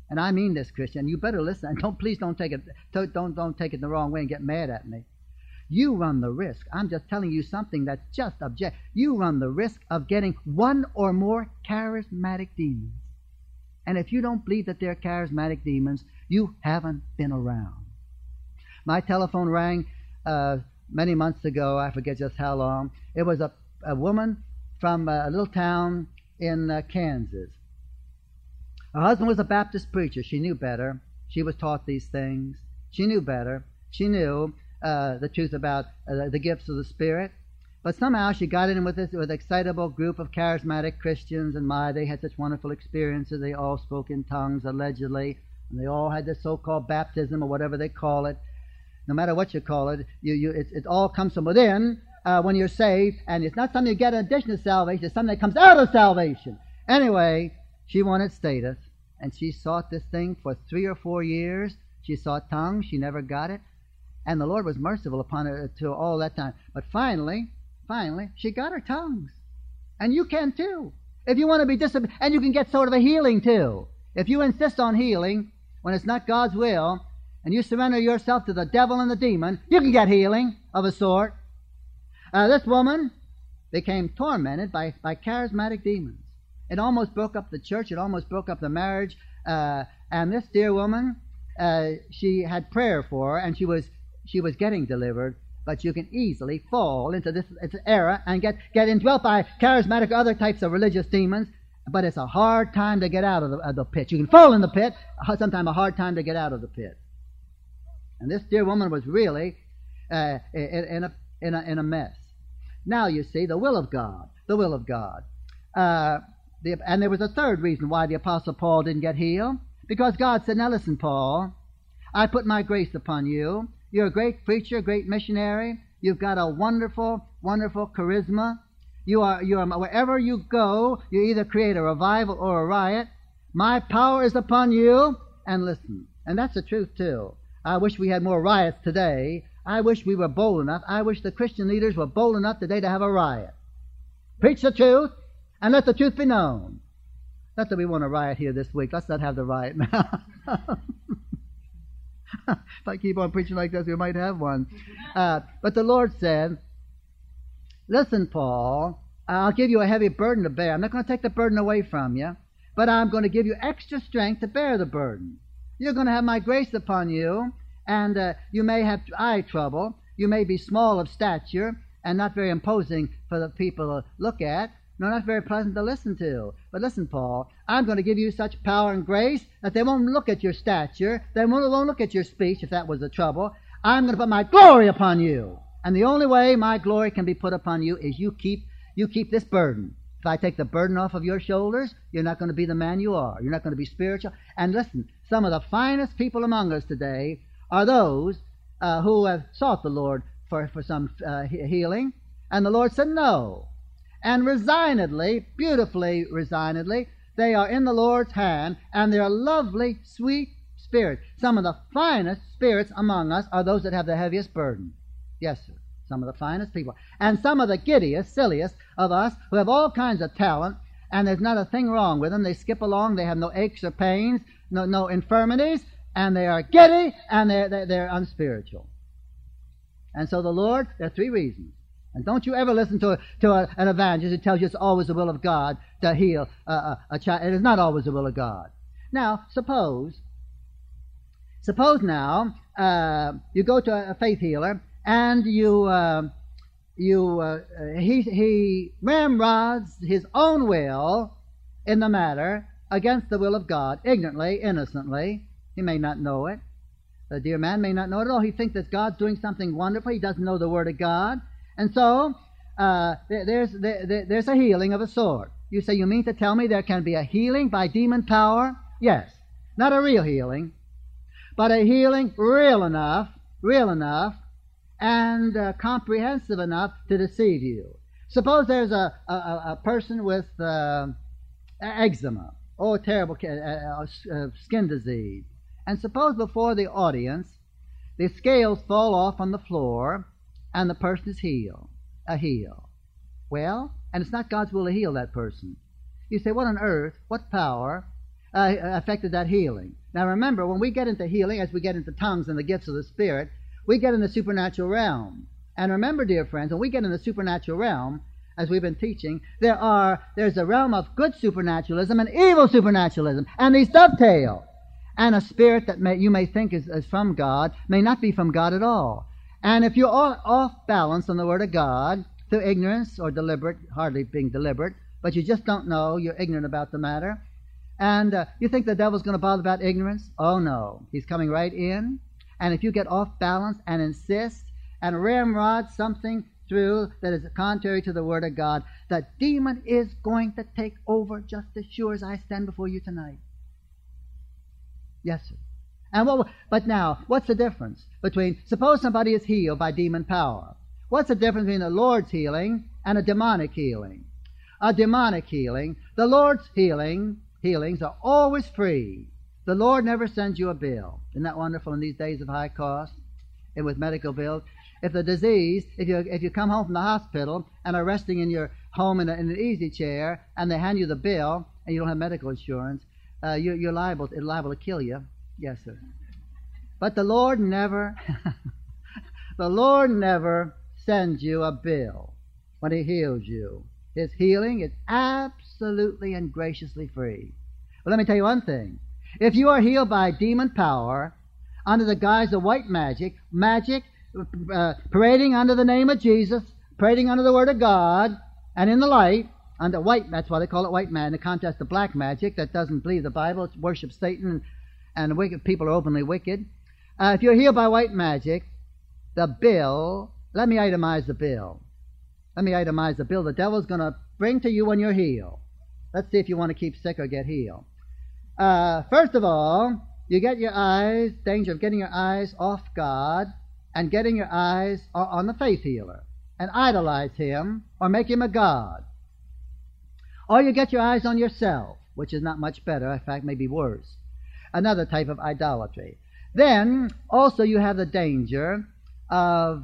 And I mean this, Christian. You better listen, and please don't take it the wrong way and get mad at me. You run the risk. I'm just telling you something that's just objective. You run the risk of getting one or more charismatic demons. And if you don't believe that they're charismatic demons, you haven't been around. My telephone rang many months ago. I forget just how long. It was a woman from a little town in Kansas. Her husband was a Baptist preacher. She knew better. She was taught these things. She knew better. She knew the truth about the gifts of the Spirit. But somehow she got in with an excitable group of charismatic Christians, and they had such wonderful experiences. They all spoke in tongues, allegedly, and they all had this so-called baptism or whatever they call it. No matter what you call it, it all comes from within when you're saved, and it's not something you get in addition to salvation. It's something that comes out of salvation. Anyway, she wanted status, and she sought this thing for 3 or 4 years. She sought tongues. She never got it. And the Lord was merciful upon her to all that time. But finally, she got her tongues. And you can too. If you want to be disciplined, and you can get sort of a healing too. If you insist on healing when it's not God's will, and you surrender yourself to the devil and the demon, you can get healing of a sort. This woman became tormented by charismatic demons. It almost broke up the church. It almost broke up the marriage. And this dear woman, she had prayer for her, and she was getting delivered. But you can easily fall into this error and get indwelt by charismatic or other types of religious demons. But it's a hard time to get out of the pit. You can fall in the pit. Sometimes a hard time to get out of the pit. And this dear woman was really in a mess. Now you see the will of God. The will of God. And there was a third reason why the Apostle Paul didn't get healed. Because God said, now listen, Paul, I put my grace upon you. You're a great preacher, a great missionary. You've got a wonderful, wonderful charisma. You are wherever you go, you either create a revival or a riot. My power is upon you. And listen, and that's the truth too. I wish we had more riots today. I wish we were bold enough. I wish the Christian leaders were bold enough today to have a riot. Preach the truth, and let the truth be known. Not that we want a riot here this week. Let's not have the riot now. If I keep on preaching like this, we might have one. But the Lord said, listen, Paul, I'll give you a heavy burden to bear. I'm not going to take the burden away from you, but I'm going to give you extra strength to bear the burden. You're going to have my grace upon you, and you may have eye trouble. You may be small of stature and not very imposing for the people to look at. No, not very pleasant to listen to. But listen, Paul, I'm going to give you such power and grace that they won't look at your stature. They won't look at your speech, if that was the trouble. I'm going to put my glory upon you. And the only way my glory can be put upon you is you keep this burden. If I take the burden off of your shoulders, you're not going to be the man you are. You're not going to be spiritual. And listen, some of the finest people among us today are those who have sought the Lord for some healing. And the Lord said no. And resignedly, beautifully resignedly, they are in the Lord's hand, and they're lovely, sweet spirits. Some of the finest spirits among us are those that have the heaviest burden. Yes, sir. Some of the finest people. And some of the giddiest, silliest of us who have all kinds of talent, and there's not a thing wrong with them. They skip along. They have no aches or pains, no infirmities, and they are giddy, and they're unspiritual. And so the Lord, there are 3 reasons. And don't you ever listen to an evangelist who tells you it's always the will of God to heal a child. It is not always the will of God. Now, suppose now you go to a faith healer and he ramrods his own will in the matter against the will of God, ignorantly, innocently. He may not know it. The dear man may not know it at all. He thinks that God's doing something wonderful. He doesn't know the Word of God. And so, there's a healing of a sort. You say, you mean to tell me there can be a healing by demon power? Yes. Not a real healing, but a healing real enough, and comprehensive enough to deceive you. Suppose there's a person with eczema, terrible skin disease. And suppose before the audience, the scales fall off on the floor, and the person is healed. Well, and it's not God's will to heal that person. You say, what on earth, what power, affected that healing. Now remember, when we get into healing, as we get into tongues and the gifts of the Spirit, we get in the supernatural realm. And remember, dear friends, when we get in the supernatural realm, as we've been teaching, there's a realm of good supernaturalism and evil supernaturalism, and these dovetail. And a spirit that you may think is from God may not be from God at all. And if you're off balance on the Word of God, through ignorance or deliberate, hardly being deliberate, but you just don't know, you're ignorant about the matter, and you think the devil's going to bother about ignorance? Oh no, he's coming right in, and if you get off balance and insist and ramrod something through that is contrary to the Word of God, the demon is going to take over just as sure as I stand before you tonight. Yes, sir. But now, what's the difference between, suppose somebody is healed by demon power. What's the difference between the Lord's healing and a demonic healing? A demonic healing, the Lord's healings are always free. The Lord never sends you a bill. Isn't that wonderful in these days of high cost and with medical bills? If the disease, if you come home from the hospital and are resting in your home in an easy chair and they hand you the bill and you don't have medical insurance, you're liable to kill you. Yes, sir. But the Lord never, the Lord never sends you a bill when He heals you. His healing is absolutely and graciously free. But let me tell you one thing. If you are healed by demon power under the guise of white magic, parading under the name of Jesus, parading under the Word of God, and in the light, under white, that's why they call it white magic, in the contrast to black magic that doesn't believe the Bible, it worships Satan, and wicked people are openly wicked. If you're healed by white magic, the bill, let me itemize the bill. Let me itemize the bill the devil's going to bring to you when you're healed. Let's see if you want to keep sick or get healed. First of all, you get your eyes, danger of getting your eyes off God and getting your eyes on the faith healer and idolize him or make him a god. Or you get your eyes on yourself, which is not much better, in fact, maybe worse. Another type of idolatry. Then, also you have the danger of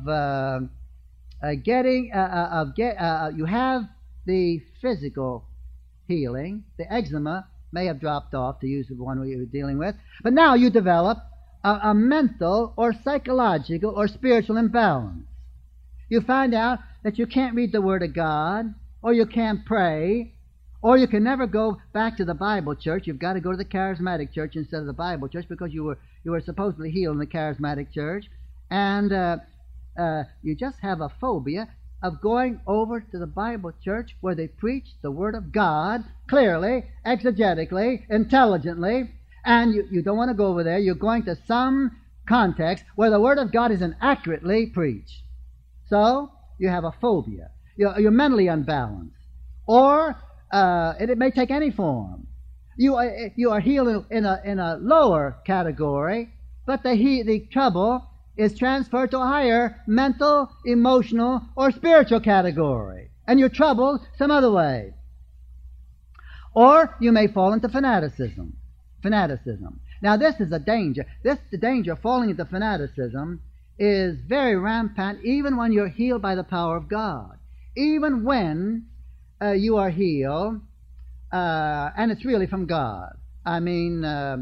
you have the physical healing. The eczema may have dropped off, to use the one we were dealing with. But now you develop a mental or psychological or spiritual imbalance. You find out that you can't read the Word of God, or you can't pray, or you can never go back to the Bible church. You've got to go to the charismatic church instead of the Bible church because you were supposedly healed in the charismatic church. And you just have a phobia of going over to the Bible church where they preach the Word of God clearly, exegetically, intelligently, and you don't want to go over there. You're going to some context where the Word of God isn't accurately preached. So, you have a phobia. You're mentally unbalanced. Or, it may take any form. You are healed in a lower category, but the trouble is transferred to a higher mental, emotional, or spiritual category. And you're troubled some other way. Or you may fall into fanaticism. Now this is a danger. The danger of falling into fanaticism is very rampant even when you're healed by the power of God. Even when you are healed, and it's really from God. I mean,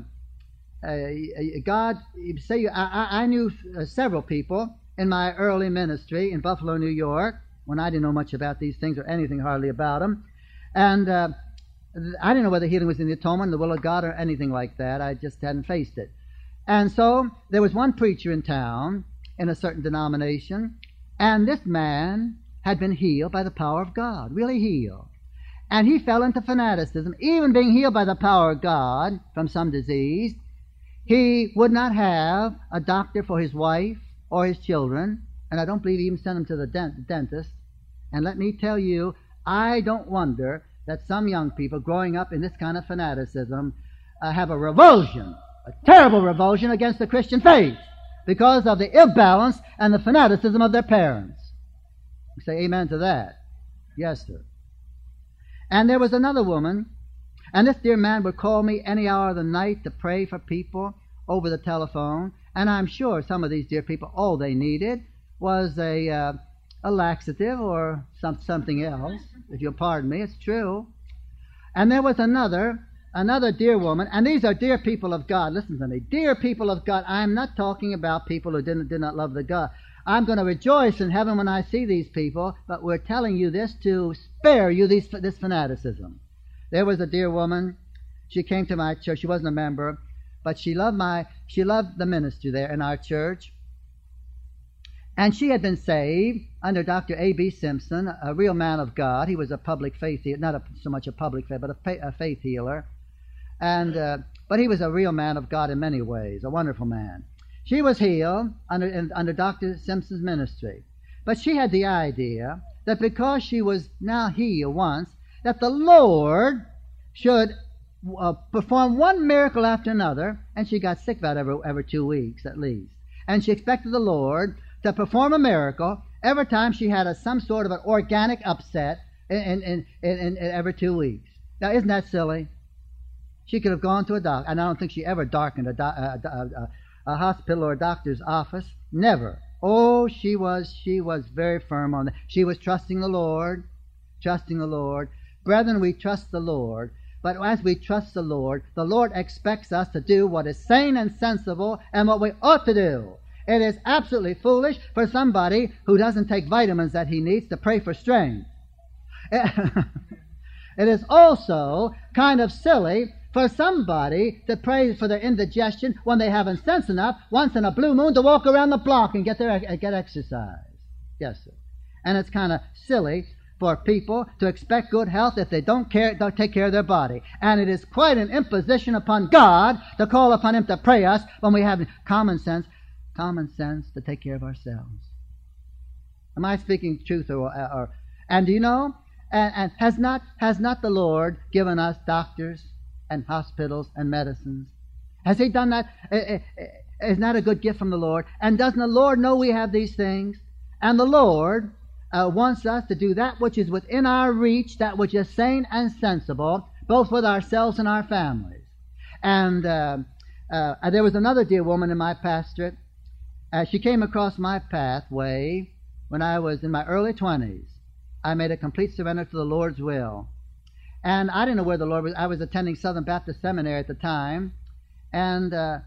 God, say, I knew several people in my early ministry in Buffalo, New York, when I didn't know much about these things or anything hardly about them. And I didn't know whether healing was in the atonement, the will of God, or anything like that. I just hadn't faced it. And so there was one preacher in town in a certain denomination, and this man had been healed by the power of God, really healed. And he fell into fanaticism. Even being healed by the power of God from some disease, he would not have a doctor for his wife or his children, and I don't believe he even sent them to the dentist. And let me tell you, I don't wonder that some young people growing up in this kind of fanaticism have a revulsion, a terrible revulsion against the Christian faith because of the imbalance and the fanaticism of their parents. You say amen to that? Yes, sir. And there was another woman, and this dear man would call me any hour of the night to pray for people over the telephone, and I'm sure some of these dear people, all they needed was a laxative or something else, if you'll pardon me, it's true. And there was another another dear woman, and these are dear people of God. Listen to me. Dear people of God, I'm not talking about people who did not love the God. I'm going to rejoice in heaven when I see these people, but we're telling you this to spare you this fanaticism. There was a dear woman. She came to my church. She wasn't a member, but she loved the ministry there in our church. And she had been saved under Dr. A.B. Simpson, a real man of God. He was a public faith healer, not so much a public faith, but a faith healer. And but he was a real man of God in many ways, a wonderful man. She was healed under Dr. Simpson's ministry. But she had the idea that because she was now healed once, that the Lord should perform one miracle after another, and she got sick about every 2 weeks at least. And she expected the Lord to perform a miracle every time she had some sort of an organic upset in every 2 weeks. Now, isn't that silly? She could have gone to a doctor, and I don't think she ever darkened a hospital or a doctor's office. Never. Oh, she was very firm on that. She was trusting the Lord. Brethren, we trust the Lord. But as we trust the Lord expects us to do what is sane and sensible and what we ought to do. It is absolutely foolish for somebody who doesn't take vitamins that he needs to pray for strength. It is also kind of silly for somebody to pray for their indigestion when they haven't sense enough once in a blue moon to walk around the block and get exercise. Yes, sir. And it's kind of silly for people to expect good health if they don't take care of their body. And it is quite an imposition upon God to call upon Him to pray us when we have common sense to take care of ourselves. Am I speaking truth or and do you know? And has not the Lord given us doctors and hospitals and medicines? Has He done that? Isn't that a good gift from the Lord? And doesn't the Lord know we have these things? And the Lord wants us to do that which is within our reach, that which is sane and sensible, both with ourselves and our families. And there was another dear woman in my pastorate. She came across my pathway when I was in my early 20s. I made a complete surrender to the Lord's will. And I didn't know where the Lord was. I was attending Southern Baptist Seminary at the time. And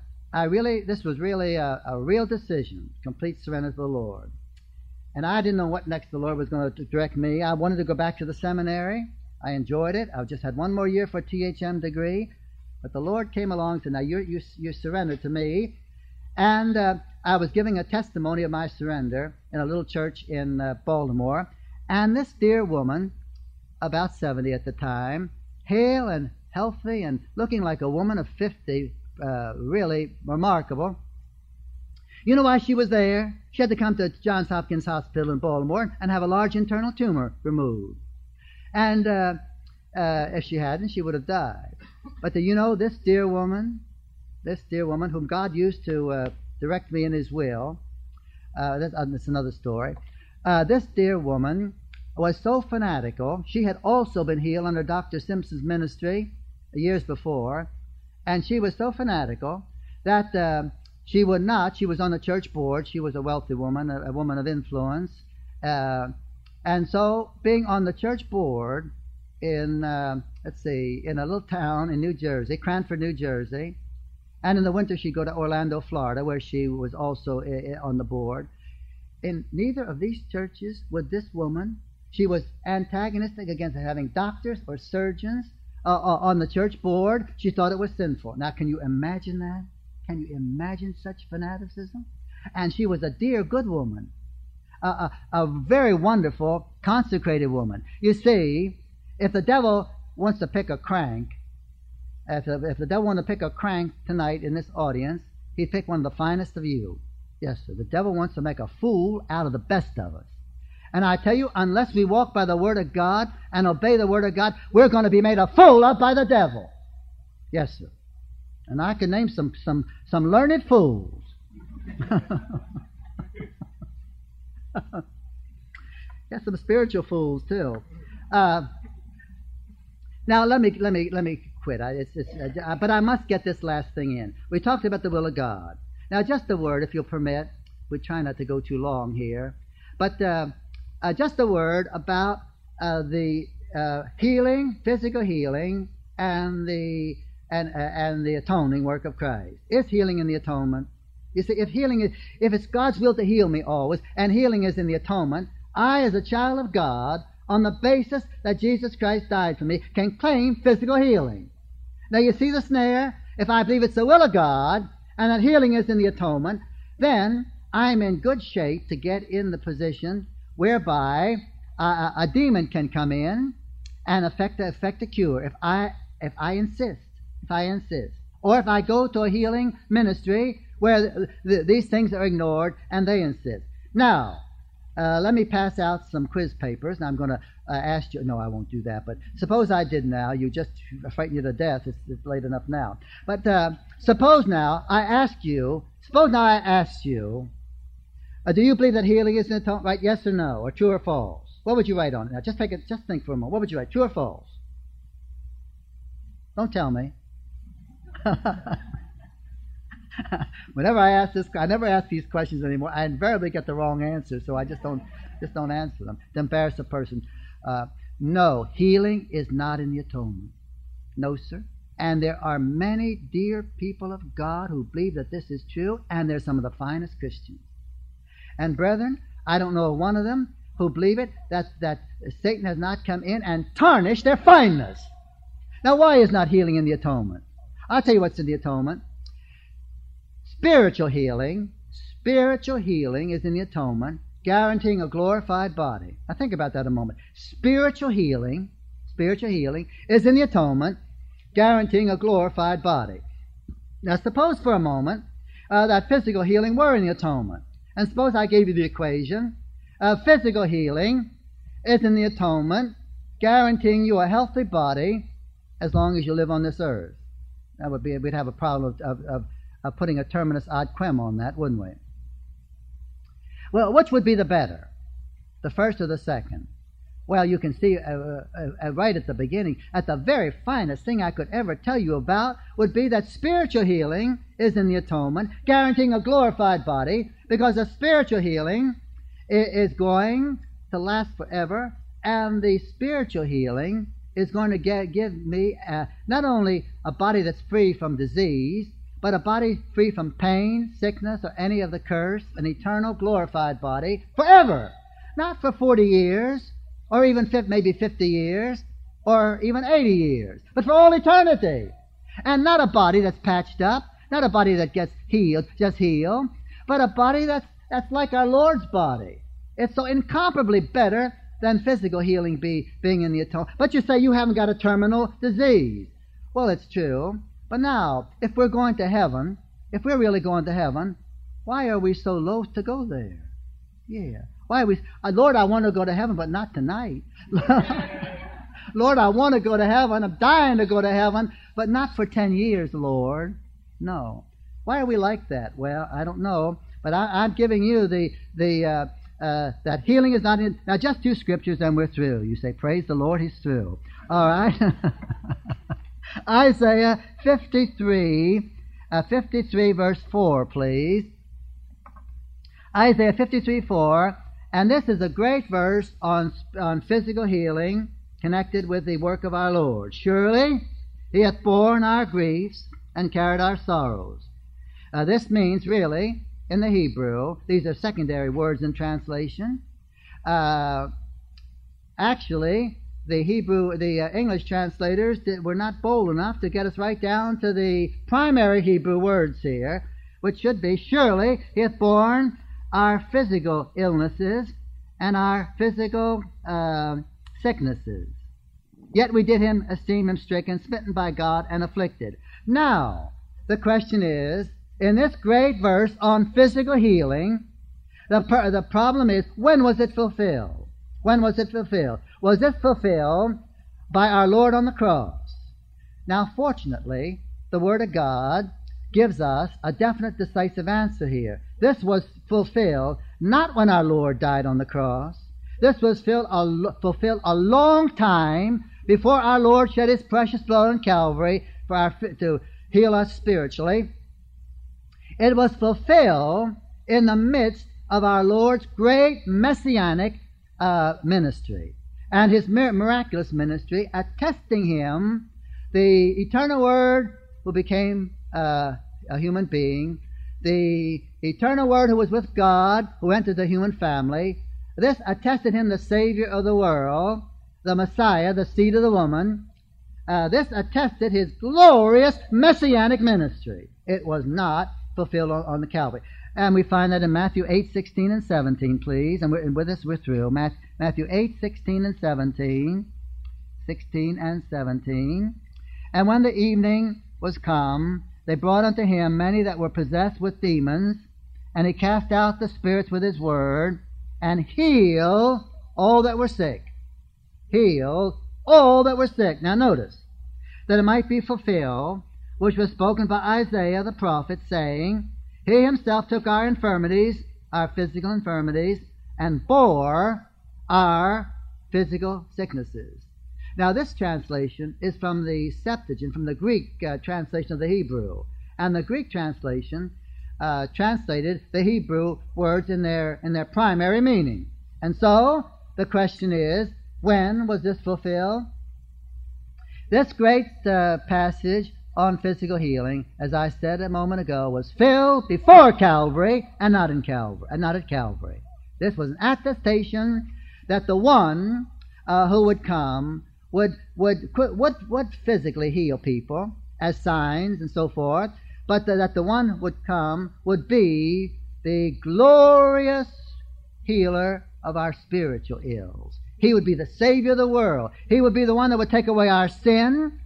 this was really a real decision, complete surrender to the Lord. And I didn't know what next the Lord was going to direct me. I wanted to go back to the seminary. I enjoyed it. I just had one more year for a THM degree. But the Lord came along and said, now you surrendered to me. And I was giving a testimony of my surrender in a little church in Baltimore. And this dear woman, about 70 at the time, hale and healthy and looking like a woman of 50, really remarkable. You know why she was there? She had to come to Johns Hopkins Hospital in Baltimore and have a large internal tumor removed. And if she hadn't, she would have died. But do you know this dear woman whom God used to direct me in His will, that's another story. This dear woman was so fanatical. She had also been healed under Dr. Simpson's ministry years before, and she was so fanatical that she was on the church board. She was a wealthy woman, a woman of influence, and so being on the church board in a little town in New Jersey, Cranford, New Jersey, and in the winter she'd go to Orlando, Florida, where she was also on the board. In neither of these churches would this woman, she was antagonistic against having doctors or surgeons on the church board. She thought it was sinful. Now, can you imagine that? Can you imagine such fanaticism? And she was a dear, good woman, a very wonderful, consecrated woman. You see, if the devil wants to pick a crank, if the devil wanted to pick a crank tonight in this audience, he'd pick one of the finest of you. Yes, sir. The devil wants to make a fool out of the best of us. And I tell you, unless we walk by the Word of God and obey the Word of God, we're going to be made a fool of by the devil. Yes, sir. And I can name some learned fools. Got some spiritual fools too. Now let me quit. But I must get this last thing in. We talked about the will of God. Now, just a word, if you'll permit. We try not to go too long here. But just a word about the healing, physical healing, and the atoning work of Christ. Is healing in the atonement? You see, if it's God's will to heal me always, and healing is in the atonement, I, as a child of God, on the basis that Jesus Christ died for me, can claim physical healing. Now you see the snare? If I believe it's the will of God, and that healing is in the atonement, then I'm in good shape to get in the position whereby a demon can come in and effect a cure if I insist. Or if I go to a healing ministry where these things are ignored and they insist. Now, let me pass out some quiz papers, and I'm going to ask you. No, I won't do that, but suppose I did now. You just frighten you to death. It's late enough now. But suppose now I ask you, do you believe that healing is in the atonement? Right, yes or no, or true or false? What would you write on it? Now, just think for a moment. What would you write, true or false? Don't tell me. Whenever I ask this, I never ask these questions anymore. I invariably get the wrong answer, so I just don't answer them to embarrass the person. No, healing is not in the atonement. No, sir. And there are many dear people of God who believe that this is true, and they're some of the finest Christians. And brethren, I don't know one of them who believe it, that Satan has not come in and tarnished their fineness. Now, why is not healing in the atonement? I'll tell you what's in the atonement. Spiritual healing is in the atonement, guaranteeing a glorified body. Now think about that a moment. Spiritual healing is in the atonement, guaranteeing a glorified body. Now suppose for a moment that physical healing were in the atonement. And suppose I gave you the equation. Physical healing is in the atonement, guaranteeing you a healthy body as long as you live on this earth. That would be, we'd have a problem of putting a terminus ad quem on that, wouldn't we? Well, which would be the better, the first or the second? Well, you can see right at the beginning, at the very finest thing I could ever tell you about would be that spiritual healing is in the atonement, guaranteeing a glorified body, because the spiritual healing is going to last forever, and the spiritual healing is going to give me not only a body that's free from disease, but a body free from pain, sickness, or any of the curse, an eternal glorified body forever. Not for 40 years, or even maybe 50 years, or even 80 years, but for all eternity. And not a body that's patched up, not a body that gets healed, just healed, but a body that's like our Lord's body. It's so incomparably better than physical healing being in the atonement. But you say you haven't got a terminal disease. Well, it's true. But now, if we're going to heaven, if we're really going to heaven, why are we so loath to go there? Yeah. Why are we, Lord, I want to go to heaven, but not tonight. Lord, I want to go to heaven. I'm dying to go to heaven, but not for 10 years, Lord. No. Why are we like that? Well, I don't know. But I'm giving you that healing is not in. Now, just 2 scriptures and we're through. You say, praise the Lord, he's through. All right. Isaiah 53 verse 4, please. Isaiah 53:4, and this is a great verse on physical healing connected with the work of our Lord. Surely he hath borne our griefs and carried our sorrows. This means really, in the Hebrew, these are secondary words in translation. Actually, the English translators were not bold enough to get us right down to the primary Hebrew words here, which should be, surely he hath borne our physical illnesses and our physical sicknesses. Yet we did esteem him stricken, smitten by God, and afflicted. Now, the question is, in this great verse on physical healing, the problem is, when was it fulfilled? When was it fulfilled? Was it fulfilled by our Lord on the cross? Now, fortunately, the Word of God gives us a definite, decisive answer here. This was fulfilled not when our Lord died on the cross. This was fulfilled a long time before our Lord shed his precious blood on Calvary to heal us spiritually. It was fulfilled in the midst of our Lord's great messianic ministry and his miraculous ministry, attesting him the eternal Word who became a human being, the eternal Word who was with God, who entered the human family, this attested him the Savior of the world, the Messiah, the seed of the woman. This attested his glorious messianic ministry. It was not fulfilled on the Calvary. And we find that in Matthew 8:16 and 17, please. And with this we're through. Matthew 8:16 and 17. 16 and 17. And when the evening was come, they brought unto him many that were possessed with demons, and he cast out the spirits with his word, and healed all that were sick. Healed all that were sick. Now notice, that it might be fulfilled, which was spoken by Isaiah the prophet, saying, He himself took our infirmities, our physical infirmities, and bore our physical sicknesses. Now this translation is from the Septuagint, from the Greek translation of the Hebrew. And the Greek translation translated the Hebrew words in their primary meaning. And so the question is, when was this fulfilled? This great passage on physical healing, as I said a moment ago, was filled before Calvary and not at Calvary. This was an attestation that the one who would come would physically heal people as signs and so forth, but that the one would come would be the glorious healer of our spiritual ills. He would be the Savior of the world. He would be the one that would take away our sin,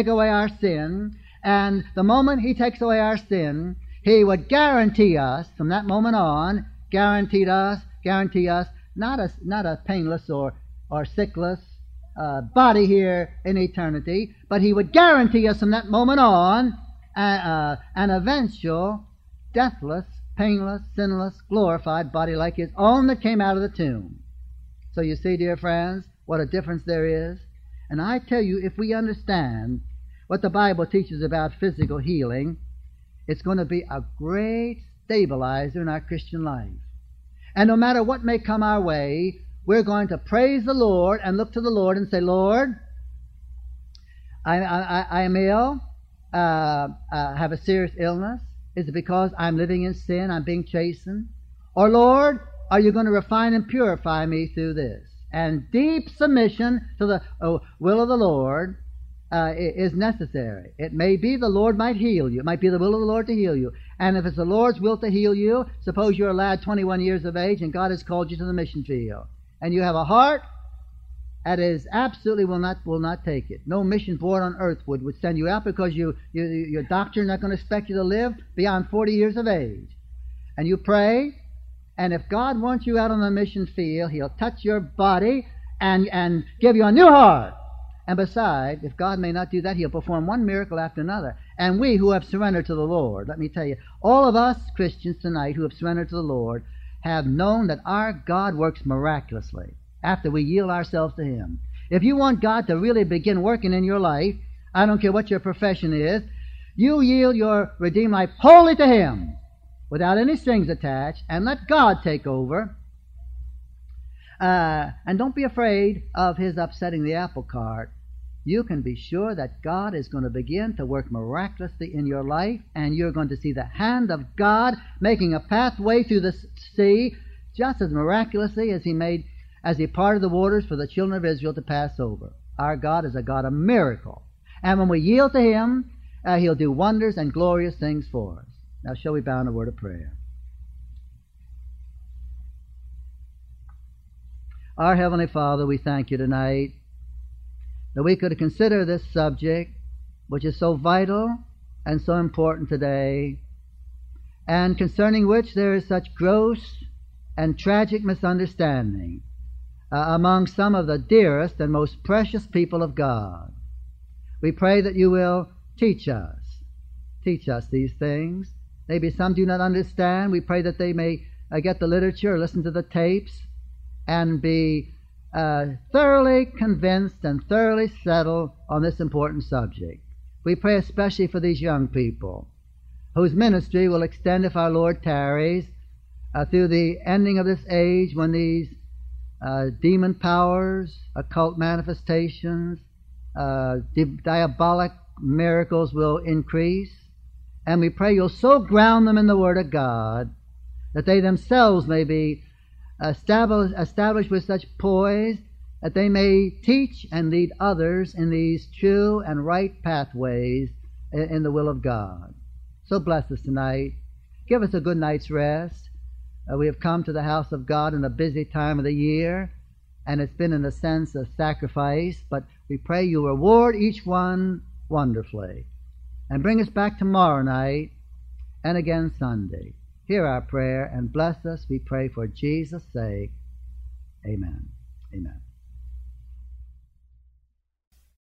and the moment He takes away our sin, He would guarantee us, from that moment on, guarantee us not a painless or sickless body here in eternity, but He would guarantee us from that moment on an eventual, deathless, painless, sinless, glorified body like His own that came out of the tomb. So you see, dear friends, what a difference there is. And I tell you, if we understand what the Bible teaches about physical healing, it's going to be a great stabilizer in our Christian life. And no matter what may come our way, we're going to praise the Lord and look to the Lord and say, Lord, I am ill, have a serious illness. Is it because I'm living in sin, I'm being chastened? Or, Lord, are you going to refine and purify me through this? And deep submission to the will of the Lord is necessary. It may be the Lord might heal you. It might be the will of the Lord to heal you. And if it's the Lord's will to heal you, suppose you're a lad 21 years of age and God has called you to the mission field, and you have a heart that is absolutely will not take it. No mission board on earth would send you out because your doctor is not going to expect you to live beyond 40 years of age. And you pray, and if God wants you out on the mission field, He'll touch your body and give you a new heart. And besides, if God may not do that, He'll perform one miracle after another. And we who have surrendered to the Lord, let me tell you, all of us Christians tonight who have surrendered to the Lord have known that our God works miraculously after we yield ourselves to Him. If you want God to really begin working in your life, I don't care what your profession is, you yield your redeemed life wholly to Him, without any strings attached, and let God take over. And don't be afraid of His upsetting the apple cart. You can be sure that God is going to begin to work miraculously in your life, and you're going to see the hand of God making a pathway through the sea just as miraculously as He parted the waters for the children of Israel to pass over. Our God is a God of miracle. And when we yield to Him, He'll do wonders and glorious things for us. Now shall we bow in a word of prayer? Our Heavenly Father, we thank You tonight that we could consider this subject, which is so vital and so important today, and concerning which there is such gross and tragic misunderstanding among some of the dearest and most precious people of God. We pray that You will teach us these things. Maybe some do not understand. We pray that they may get the literature, listen to the tapes, and be thoroughly convinced and thoroughly settled on this important subject. We pray especially for these young people, whose ministry will extend, if our Lord tarries, through the ending of this age, when these demon powers, occult manifestations, diabolic miracles will increase. And we pray you'll so ground them in the Word of God that they themselves may be established with such poise that they may teach and lead others in these true and right pathways in the will of God. So bless us tonight. Give us a good night's rest. We have come to the house of God in a busy time of the year, and it's been in a sense a sacrifice, but we pray you reward each one wonderfully. And bring us back tomorrow night and again Sunday. Hear our prayer and bless us, we pray, for Jesus' sake. Amen. Amen.